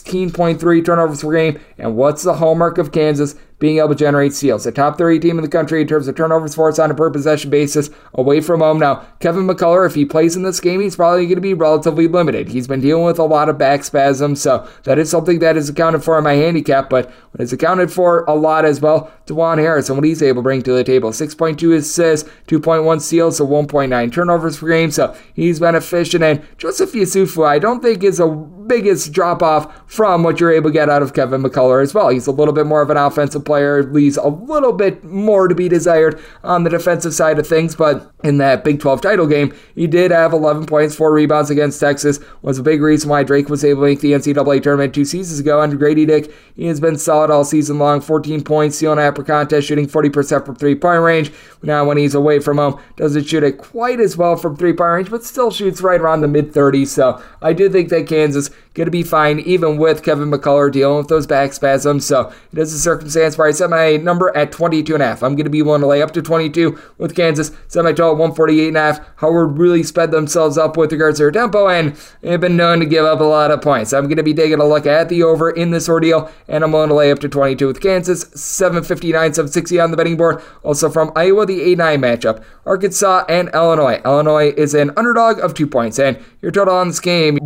16.3 turnovers per game. And what's the hallmark of Kansas? Being able to generate steals. A top 30 team in the country in terms of turnovers forced on a per possession basis away from home. Now, Kevin McCullough, if he plays in this game, he's probably going to be relatively limited. He's been dealing with a lot of back spasms, so that is something that is accounted for in my handicap, but what is accounted for a lot as well, DeJuan Harris and what he's able to bring to the table. 6.2 assists, 2.1 steals, so 1.9 turnovers per game, so he's been efficient. And Joseph Yusufu, I don't think is a biggest drop-off from what you're able to get out of Kevin McCullough as well. He's a little bit more of an offensive player, leaves a little bit more to be desired on the defensive side of things, but in that Big 12 title game, he did have 11 points, 4 rebounds against Texas, was a big reason why Drake was able to make the NCAA tournament 2 seasons ago. Under Grady Dick, he has been solid all season long, 14 points, steal and a half per contest, shooting 40% from 3-point range. Now when he's away from home, doesn't shoot it quite as well from 3-point range, but still shoots right around the mid-30s, so I do think that Kansas going to be fine even with Kevin McCullough dealing with those back spasms, so it is a circumstance where I set my number at 22.5. I'm going to be willing to lay up to 22 with Kansas, set my total at 148.5. Howard really sped themselves up with regards to their tempo, and they've been known to give up a lot of points. I'm going to be taking a look at the over in this ordeal, and I'm willing to lay up to 22 with Kansas, 759, 760 on the betting board. Also from Iowa, the 8-9 matchup, Arkansas and Illinois. Illinois is an underdog of 2 points, and your total on this game,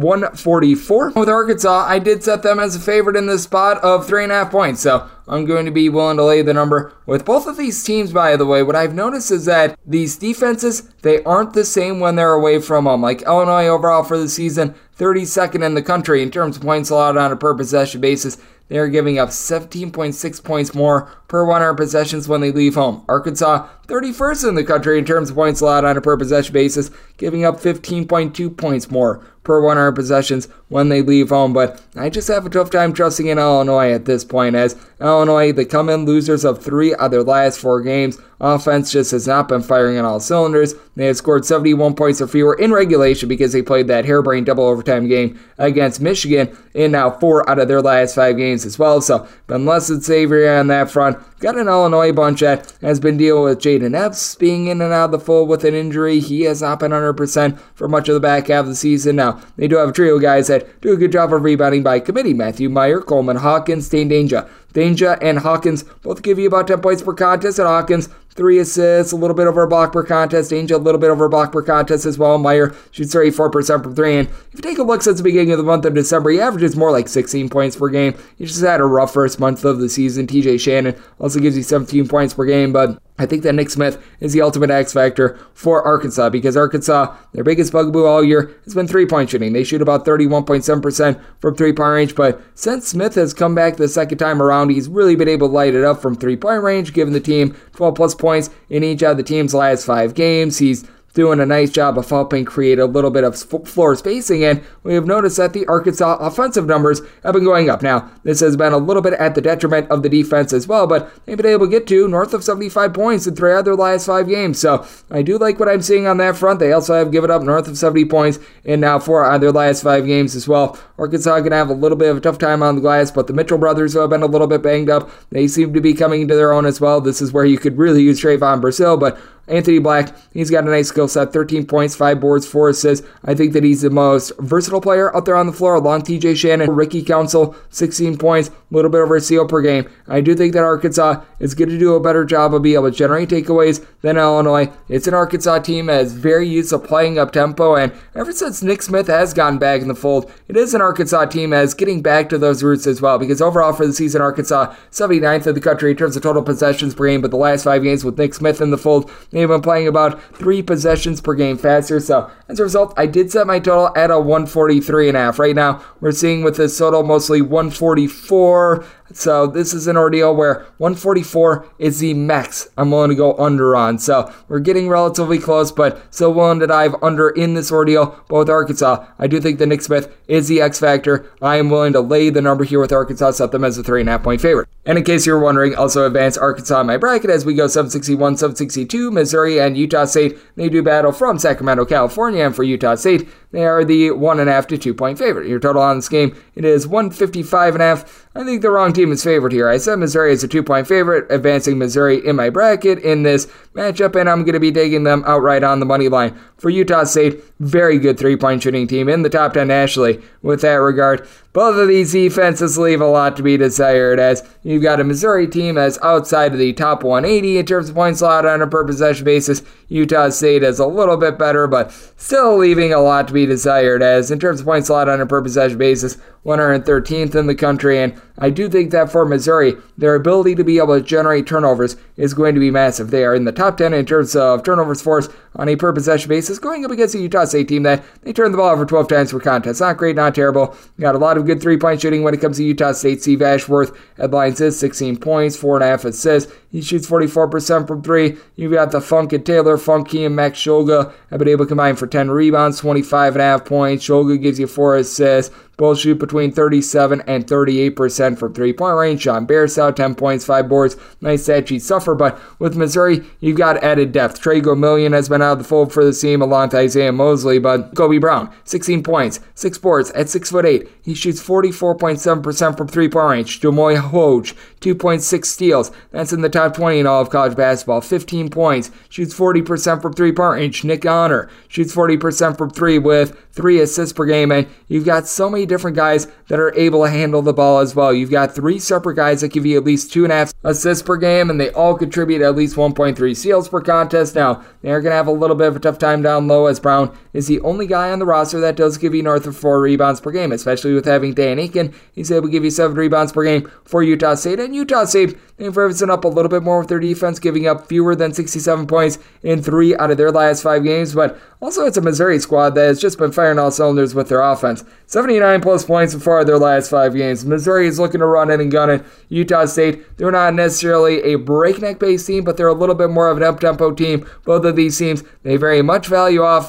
144. With Arkansas, I did set them as a favorite in this spot of 3.5 points, so I'm going to be willing to lay the number. With both of these teams, by the way, what I've noticed is that these defenses, they aren't the same when they're away from home. Like Illinois overall for the season, 32nd in the country in terms of points allowed on a per possession basis. They are giving up 17.6 points more per 100 possessions when they leave home. Arkansas, 31st in the country in terms of points allowed on a per possession basis, giving up 15.2 points more per 100 possessions when they leave home, but I just have a tough time trusting in Illinois at this point, as Illinois, the come-in losers of 3 of their last 4 games. Offense just has not been firing on all cylinders. They have scored 71 points or fewer in regulation because they played that harebrained double overtime game against Michigan in now 4 out of their last 5 games as well. So, been less than savory on that front. Got an Illinois bunch that has been dealing with Jaden Epps being in and out of the fold with an injury. He has not been 100% for much of the back half of the season. Now, they do have a trio of guys that do a good job of rebounding by committee. Matthew Meyer, Coleman Hawkins, Dane Danger and Hawkins both give you about 10 points per contest, and Hawkins 3 assists, a little bit over a block per contest. Danger a little bit over a block per contest as well. Meyer shoots 34% from 3. And if you take a look since the beginning of the month of December, he averages more like 16 points per game. He just had a rough first month of the season. TJ Shannon also gives you 17 points per game, but I think that Nick Smith is the ultimate X factor for Arkansas, because Arkansas, their biggest bugaboo all year has been three-point shooting. They shoot about 31.7% from three-point range, but since Smith has come back the second time around, he's really been able to light it up from three-point range, giving the team 12-plus points in each of the team's last 5 games. He's doing a nice job of helping create a little bit of floor spacing, and we have noticed that the Arkansas offensive numbers have been going up. Now, this has been a little bit at the detriment of the defense as well, but they've been able to get to north of 75 points in 3 of their last 5 games, so I do like what I'm seeing on that front. They also have given up north of 70 points in now 4 out of their last 5 games as well. Arkansas going to have a little bit of a tough time on the glass, but the Mitchell brothers, who have been a little bit banged up, they seem to be coming into their own as well. This is where you could really use Trayvon Brazil, but Anthony Black, he's got a nice skill set, 13 points, 5 boards, 4 assists. I think that he's the most versatile player out there on the floor, along TJ Shannon. Ricky Council, 16 points, a little bit over a steal per game. I do think that Arkansas is going to do a better job of being able to generate takeaways than Illinois. It's an Arkansas team that is very used to playing up tempo, and ever since Nick Smith has gotten back in the fold, it is an Arkansas team that is getting back to those roots as well, because overall for the season, Arkansas 79th in the country in terms of total possessions per game, but the last 5 games with Nick Smith in the fold, they've been playing about 3 possessions per game faster. So as a result, I did set my total at a 143.5. Right now, we're seeing with this total mostly 144. So this is an ordeal where 144 is the max I'm willing to go under on. So we're getting relatively close, but still willing to dive under in this ordeal. But with Arkansas, I do think that Nick Smith is the X factor. I am willing to lay the number here with Arkansas, set them as a 3.5 point favorite. And in case you're wondering, also advance Arkansas in my bracket as we go 761, 762, Missouri and Utah State. They do battle from Sacramento, California, and for Utah State, they are the 1.5 to 2 point favorite. Your total on this game, it is 155.5. I think the wrong team is favored here. I said Missouri is a 2 point favorite, advancing Missouri in my bracket in this matchup, and I'm going to be taking them outright on the money line. For Utah State, very good 3-point shooting team in the top 10 nationally with that regard. Both of these defenses leave a lot to be desired, as you've got a Missouri team that's outside of the top 180 in terms of points allowed on a per possession basis. Utah State is a little bit better, but still leaving a lot to be desired, as in terms of points allowed on a per possession basis, 113th in the country, and I do think that for Missouri, their ability to be able to generate turnovers is going to be massive. They are in the top 10 in terms of turnovers forced on a per possession basis, going up against a Utah State team that they turned the ball over 12 times per contest. Not great, not terrible. Got a lot of good 3-point shooting when it comes to Utah State. Steve Ashworth headlines his 16 points, 4.5 assists. He shoots 44% from 3. You've got the Funk and Taylor. Funky and Max Shulga have been able to combine for 10 rebounds, 25.5 points. Shulga gives you 4 assists. Both shoot between 37 and 38% from 3-point range. Sean Bearsow, 10 points, 5 boards. Nice stat sheet suffer, but with Missouri, you've got added depth. Trey Gomillion has been out of the fold for the team along with Isaiah Mosley, but Kobe Brown, 16 points, 6 boards at 6'8". He shoots 44.7% from 3-point range. Jamoy Hoge, 2.6 steals. That's in the top 20 in all of college basketball. 15 points, shoots 40% from 3-point range. Nick Honor shoots 40% from 3 with 3 assists per game, and you've got so many different guys that are able to handle the ball as well. You've got 3 separate guys that give you at least 2.5 assists per game, and they all contribute at least 1.3 steals per contest. Now, they're going to have a little bit of a tough time down low, as Brown is the only guy on the roster that does give you north of 4 rebounds per game, especially with having Dan Aiken. He's able to give you 7 rebounds per game for Utah State, and Utah State, they've risen up a little bit more with their defense, giving up fewer than 67 points in 3 out of their last 5 games, but also it's a Missouri squad that has just been firing all cylinders with their offense. 79 plus points in 4 of their last 5 games. Missouri is looking to run in and gun it. Utah State, they're not necessarily a breakneck-based team, but they're a little bit more of an up-tempo team. Both of these teams, they very much value offense.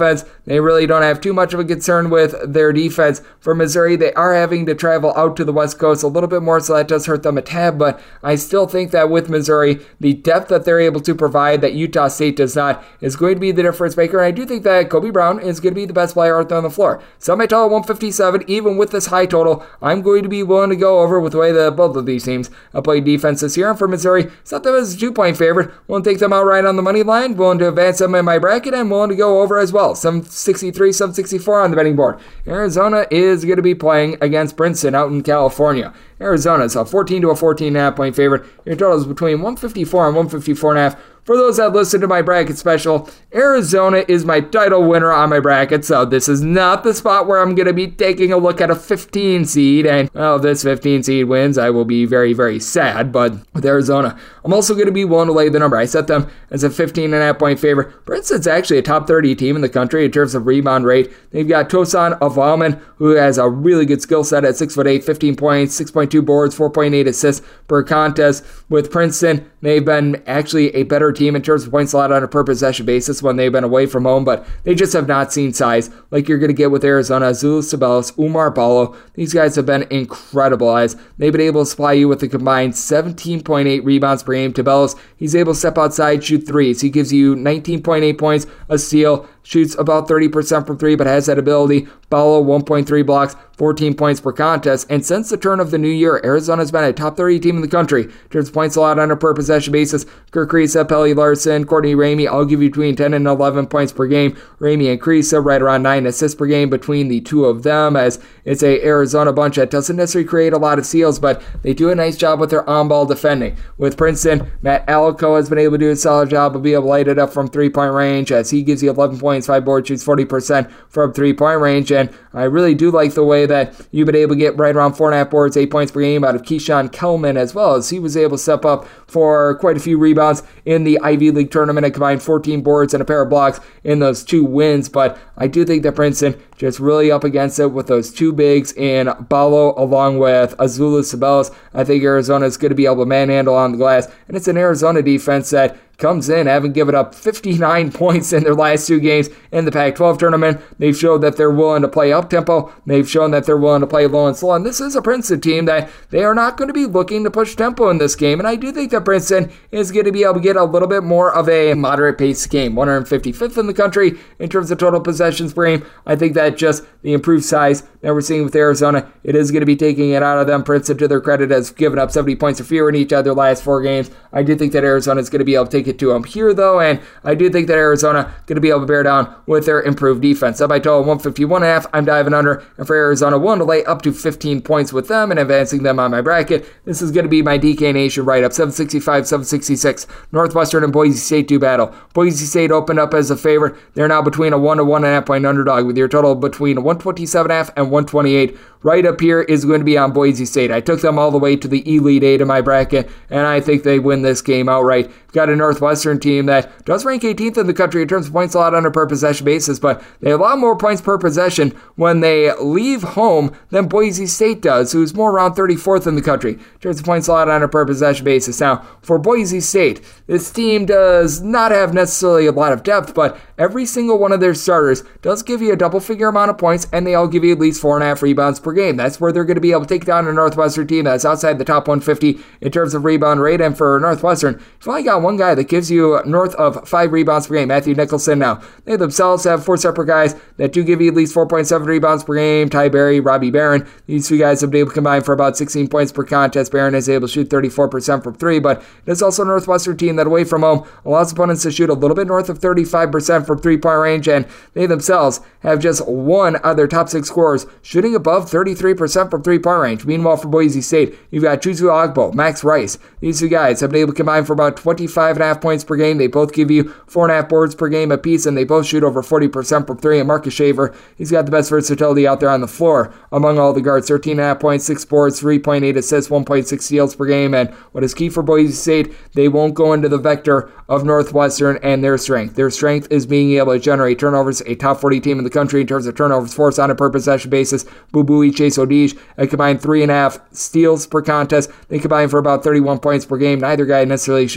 they really don't have too much of a concern with their defense. For Missouri, they are having to travel out to the West Coast a little bit more, so that does hurt them a tad, but I still think that with Missouri, the depth that they're able to provide that Utah State does not is going to be the difference maker, and I do think that Kobe Brown is going to be the best player out there on the floor. Semi-total 157, even with this high total, I'm going to be willing to go over with the way that both of these teams have played defense this year, and for Missouri, set them as a 2-point favorite, willing to take them outright on the money line, willing to advance them in my bracket, and willing to go over as well. 763, 764 on the betting board. Arizona is going to be playing against Princeton out in California. Arizona is a 14 to a 14.5 point favorite. Your total is between 154 and 154.5. For those that listen to my bracket special, Arizona is my title winner on my bracket, so this is not the spot where I'm going to be taking a look at a 15 seed, and if this 15 seed wins, I will be very, very sad, but with Arizona, I'm also going to be willing to lay the number. I set them as a 15.5 point favorite. Princeton's actually a top 30 team in the country in terms of rebound rate. They've got Tosan Avalman, who has a really good skill set at 6'8", 15 points, 6.2 boards, 4.8 assists per contest. With Princeton, they've been actually a better team in terms of points allowed on a per possession basis when they've been away from home, but they just have not seen size like you're going to get with Arizona. Azuolas Tubelis, Oumar Ballo, these guys have been incredible as they've been able to supply you with a combined 17.8 rebounds per game. Tubelis, he's able to step outside, shoot threes. He gives you 19.8 points, a steal, shoots about 30% from three, but has that ability. Ballo, 1.3 blocks, 14 points per contest. And since the turn of the new year, Arizona's been a top 30 team in the country in terms of points allowed on a per possession basis. Kirk Kriisa, Pelly Larson, Courtney Ramey, I'll give you between 10 and 11 points per game. Ramey and Kriisa right around 9 assists per game between the two of them, as it's a Arizona bunch that doesn't necessarily create a lot of steals, but they do a nice job with their on-ball defending. With Princeton, Matt Alico has been able to do a solid job of being able to light it up from three-point range, as he gives you 11 points, 5 boards, shoots 40% from three-point range, and I really do like the way that you've been able to get right around 4.5 boards, 8 points per game out of Keyshawn Kellman, as well as he was able to step up for quite a few rebounds in the Ivy League tournament and combined 14 boards and a pair of blocks in those 2 wins. But I do think that Princeton just really up against it with those 2 bigs in Ballo along with Azuolas Tubelis. I think Arizona is going to be able to manhandle on the glass, and it's an Arizona defense that comes in having given up 59 points in their last 2 games in the Pac-12 tournament. They've shown that they're willing to play up-tempo. They've shown that they're willing to play low and slow. And this is a Princeton team that they are not going to be looking to push tempo in this game. And I do think that Princeton is going to be able to get a little bit more of a moderate pace game. 155th in the country in terms of total possessions per game. I think that just the improved size that we're seeing with Arizona, it is going to be taking it out of them. Princeton, to their credit, has given up 70 points or fewer in each of their last 4 games. I do think that Arizona is going to be able to take it to them here, though, and I do think that Arizona going to be able to bear down with their improved defense. Up by total 151.5, I'm diving under, and for Arizona, willing to lay up to 15 points with them and advancing them on my bracket. This is going to be my DK Nation write-up. 765, 766. Northwestern and Boise State do battle. Boise State opened up as a favorite. They're now between a 1 to 1.5 point underdog with your total between 127.5 and 128. Right up here is going to be on Boise State. I took them all the way to the Elite 8 in my bracket, and I think they win this game outright. We've got a Northwestern team that does rank 18th in the country in terms of points allowed on a per possession basis, but they allow more points per possession when they leave home than Boise State does, who's more around 34th in the country in terms of points allowed on a per possession basis. Now, for Boise State, this team does not have necessarily a lot of depth, but every single one of their starters does give you a double-figure amount of points, and they all give you at least 4.5 rebounds per game. That's where they're going to be able to take down a Northwestern team that's outside the top 150 in terms of rebound rate. And for Northwestern, you've only got one guy that gives you north of 5 rebounds per game, Matthew Nicholson. Now, they themselves have 4 separate guys that do give you at least 4.7 rebounds per game. Ty Berry, Robbie Barron. These 2 guys have been able to combine for about 16 points per contest. Barron is able to shoot 34% from 3, but it is also a Northwestern team that away from home allows opponents to shoot a little bit north of 35% from 3-point range, and they themselves have just one of their top 6 scorers shooting above 33% from 3-point range. Meanwhile, for Boise State, you've got Chuzu Agbo, Max Rice. These 2 guys have been able to combine for about 25.5 points per game. They both give you 4.5 boards per game apiece, and they both shoot over 40% from 3. And Marcus Shaver, he's got the best versatility out there on the floor among all the guards. 13.5 points, 6 boards, 3.8 assists, 1.6 steals per game. And what is key for Boise State, they won't go into the vector of Northwestern and their strength. Their strength is being able to generate turnovers. A top 40 team in the country in terms of turnovers forced on a per possession basis. Bubui, Chase Odige, a combined 3.5 steals per contest. They combine for about 31 points per game. Neither guy necessarily shoots it well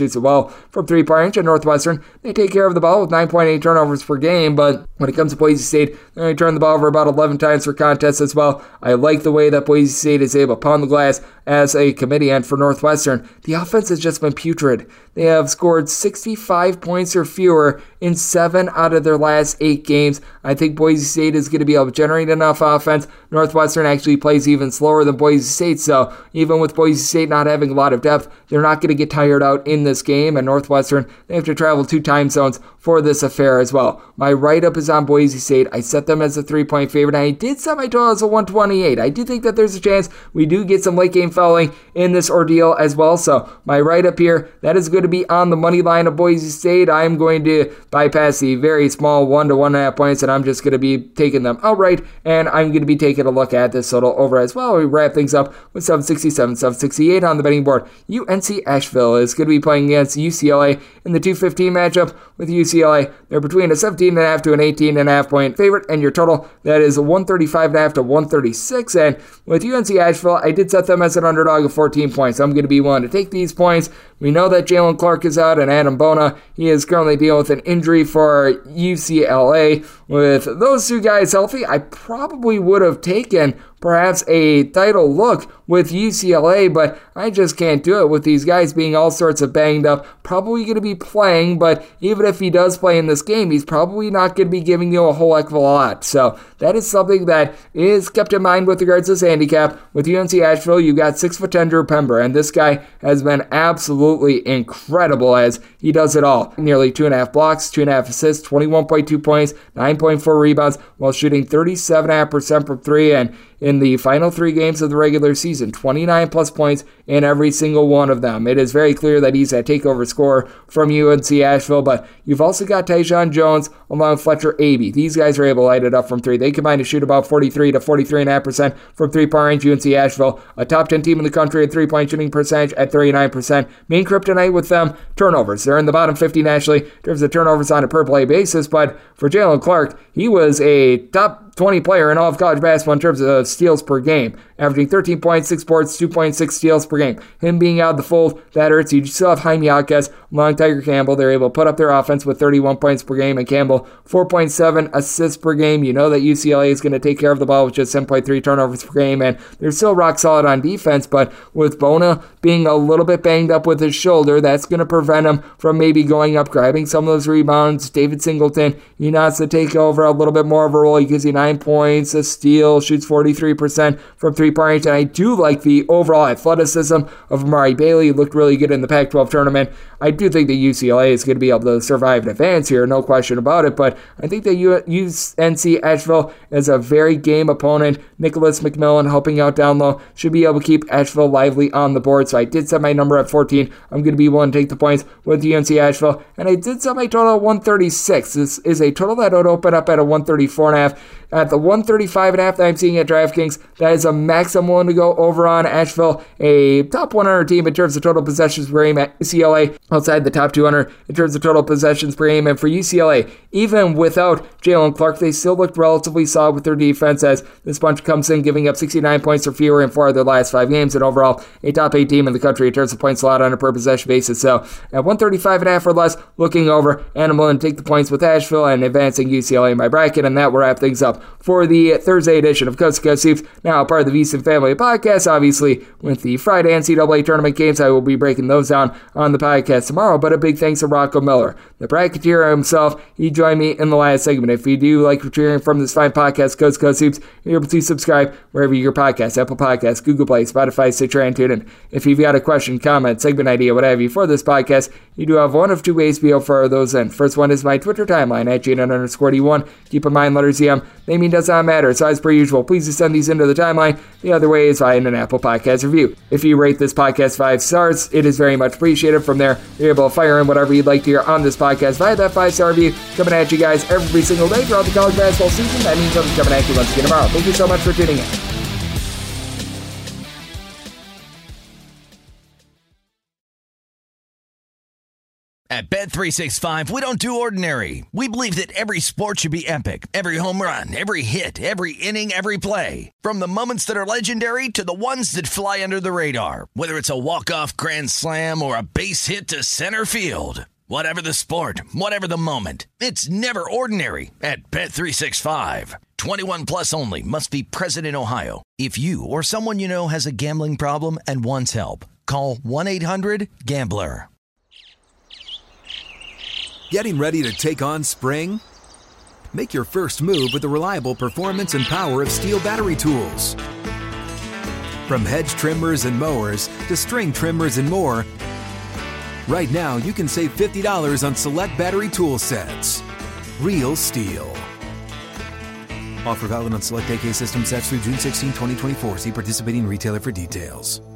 Asheville from 3-point range. At Northwestern, they take care of the ball with 9.8 turnovers per game, but when it comes to Boise State, they only turn the ball over about 11 times per contest as well. I like the way that Boise State is able to pound the glass as a committee, and for Northwestern, the offense has just been putrid. They have scored 65 points or fewer in 7 out of their last 8 games. I think Boise State is going to be able to generate enough offense. Northwestern actually plays even slower than Boise State, so even with Boise State not having a lot of depth, they're not going to get tired out in this game, and Northwestern, they have to travel 2 time zones for this affair as well. My write-up is on Boise State. I set them as a 3-point favorite. I did set my total as a 128. I do think that there's a chance we do get some late game fouling in this ordeal as well. So my write-up here, that is going to be on the money line of Boise State. I am going to bypass the very small 1 to 1.5 points, and I'm just going to be taking them outright, and I'm going to be taking a look at this total over as well. We wrap things up with 767, 768 on the betting board. UNC Asheville is going to be playing against UCLA in the 215 matchup. With UCLA, they're between a 17.5 to an 18.5 point favorite, and your total, that is 135.5 to 136. And with UNC Asheville, I did set them as an underdog of 14 points. I'm going to be willing to take these points. We know that Jalen Clark is out, and Adam Bona, he is currently dealing with an injury for UCLA. With those 2 guys healthy, I probably would have taken perhaps a title look with UCLA, but I just can't do it with these guys being all sorts of banged up. Probably going to be playing, but even if he does play in this game, he's probably not going to be giving you a whole heck of a lot. So that is something that is kept in mind with regards to this handicap. With UNC Asheville, you got 6'10" Drew Pember, and this guy has been absolutely incredible as he does it all. Nearly 2.5 blocks, 2.5 assists, 21.2 points, 9.4 rebounds, while shooting 37.5% from 3, and in the final 3 games of the regular season, 29 plus points in every single one of them. It is very clear that he's a takeover scorer from UNC Asheville, but you've also got Tyjon Jones along with Fletcher Abey. These guys are able to light it up from 3. They combine to shoot about 43 to 43.5% from 3-point range. UNC Asheville, a top 10 team in the country at 3-point shooting percentage at 39%. Main kryptonite with them, turnovers. They're in the bottom 50 nationally in terms of turnovers on a per play basis, but for Jalen Clark, he was a top 20 player in all of college basketball in terms of steals per game, averaging 13.6 boards, 2.6 steals per game. Him being out of the fold, that hurts. You still have Jaime Jaquez along Tiger Campbell. They're able to put up their offense with 31 points per game, and Campbell 4.7 assists per game. You know that UCLA is going to take care of the ball with just 7.3 turnovers per game, and they're still rock solid on defense, but with Bona being a little bit banged up with his shoulder, that's going to prevent him from maybe going up, grabbing some of those rebounds. David Singleton, he needs to take over a little bit more of a role. He gives you 9 points, a steal, shoots 43% from 3-point range, and I do like the overall athleticism of Amari Bailey. He looked really good in the Pac-12 tournament. I do think that UCLA is going to be able to survive and advance here, no question about it, but I think that UNC Asheville is a very game opponent. Nicholas McMillan helping out down low should be able to keep Asheville lively on the board, so I did set my number at 14. I'm going to be willing to take the points with UNC Asheville, and I did set my total at 136. This is a total that would open up at a 134.5. At the 135.5 that I'm seeing at DraftKings, that is a max I'm willing to go over on Asheville, a top 100 team in terms of total possessions per game at UCLA, outside the top 200 in terms of total possessions per game. And for UCLA, even without Jalen Clark, they still looked relatively solid with their defense as this bunch comes in giving up 69 points or fewer in 4 of their last 5 games, and overall a top 8 team in the country in terms of points allowed on a per possession basis. So at 135.5 or less, looking over, and I'm willing to take the points with Asheville and advancing UCLA in my bracket, and that will wrap things up for the Thursday edition of Coast to Coast Hoops, now part of the VSiN Family Podcast. Obviously, with the Friday NCAA tournament games, I will be breaking those down on the podcast tomorrow, but a big thanks to Rocco Miller, the bracketeer himself. He joined me in the last segment. If you do like what you're hearing from this fine podcast, Coast to Coast Hoops, you're able to subscribe wherever your podcast, Apple Podcasts, Google Play, Spotify, Stitcher, and TuneIn. If you've got a question, comment, segment idea, what have you for this podcast, you do have one of 2 ways to be able to fire those in. First one is my Twitter timeline at @GN_D1. Keep in mind, letters EM, naming does not matter. So as per usual, please just send these into the timeline. The other way is via an Apple Podcast review. If you rate this podcast 5 stars, it is very much appreciated. From there, you're able to fire in whatever you'd like to hear on this podcast via that 5-star review, coming at you guys every single day throughout the college basketball season. That means I'm coming at you once again tomorrow. Thank you so much for tuning in. At Bet365, we don't do ordinary. We believe that every sport should be epic. Every home run, every hit, every inning, every play. From the moments that are legendary to the ones that fly under the radar. Whether it's a walk-off grand slam or a base hit to center field. Whatever the sport, whatever the moment. It's never ordinary at Bet365. 21 plus only. Must be present in Ohio. If you or someone you know has a gambling problem and wants help, call 1-800-GAMBLER. Getting ready to take on spring? Make your first move with the reliable performance and power of Steel battery tools. From hedge trimmers and mowers to string trimmers and more, right now you can save $50 on select battery tool sets. Real Steel. Offer valid on select AK system sets through June 16, 2024. See participating retailer for details.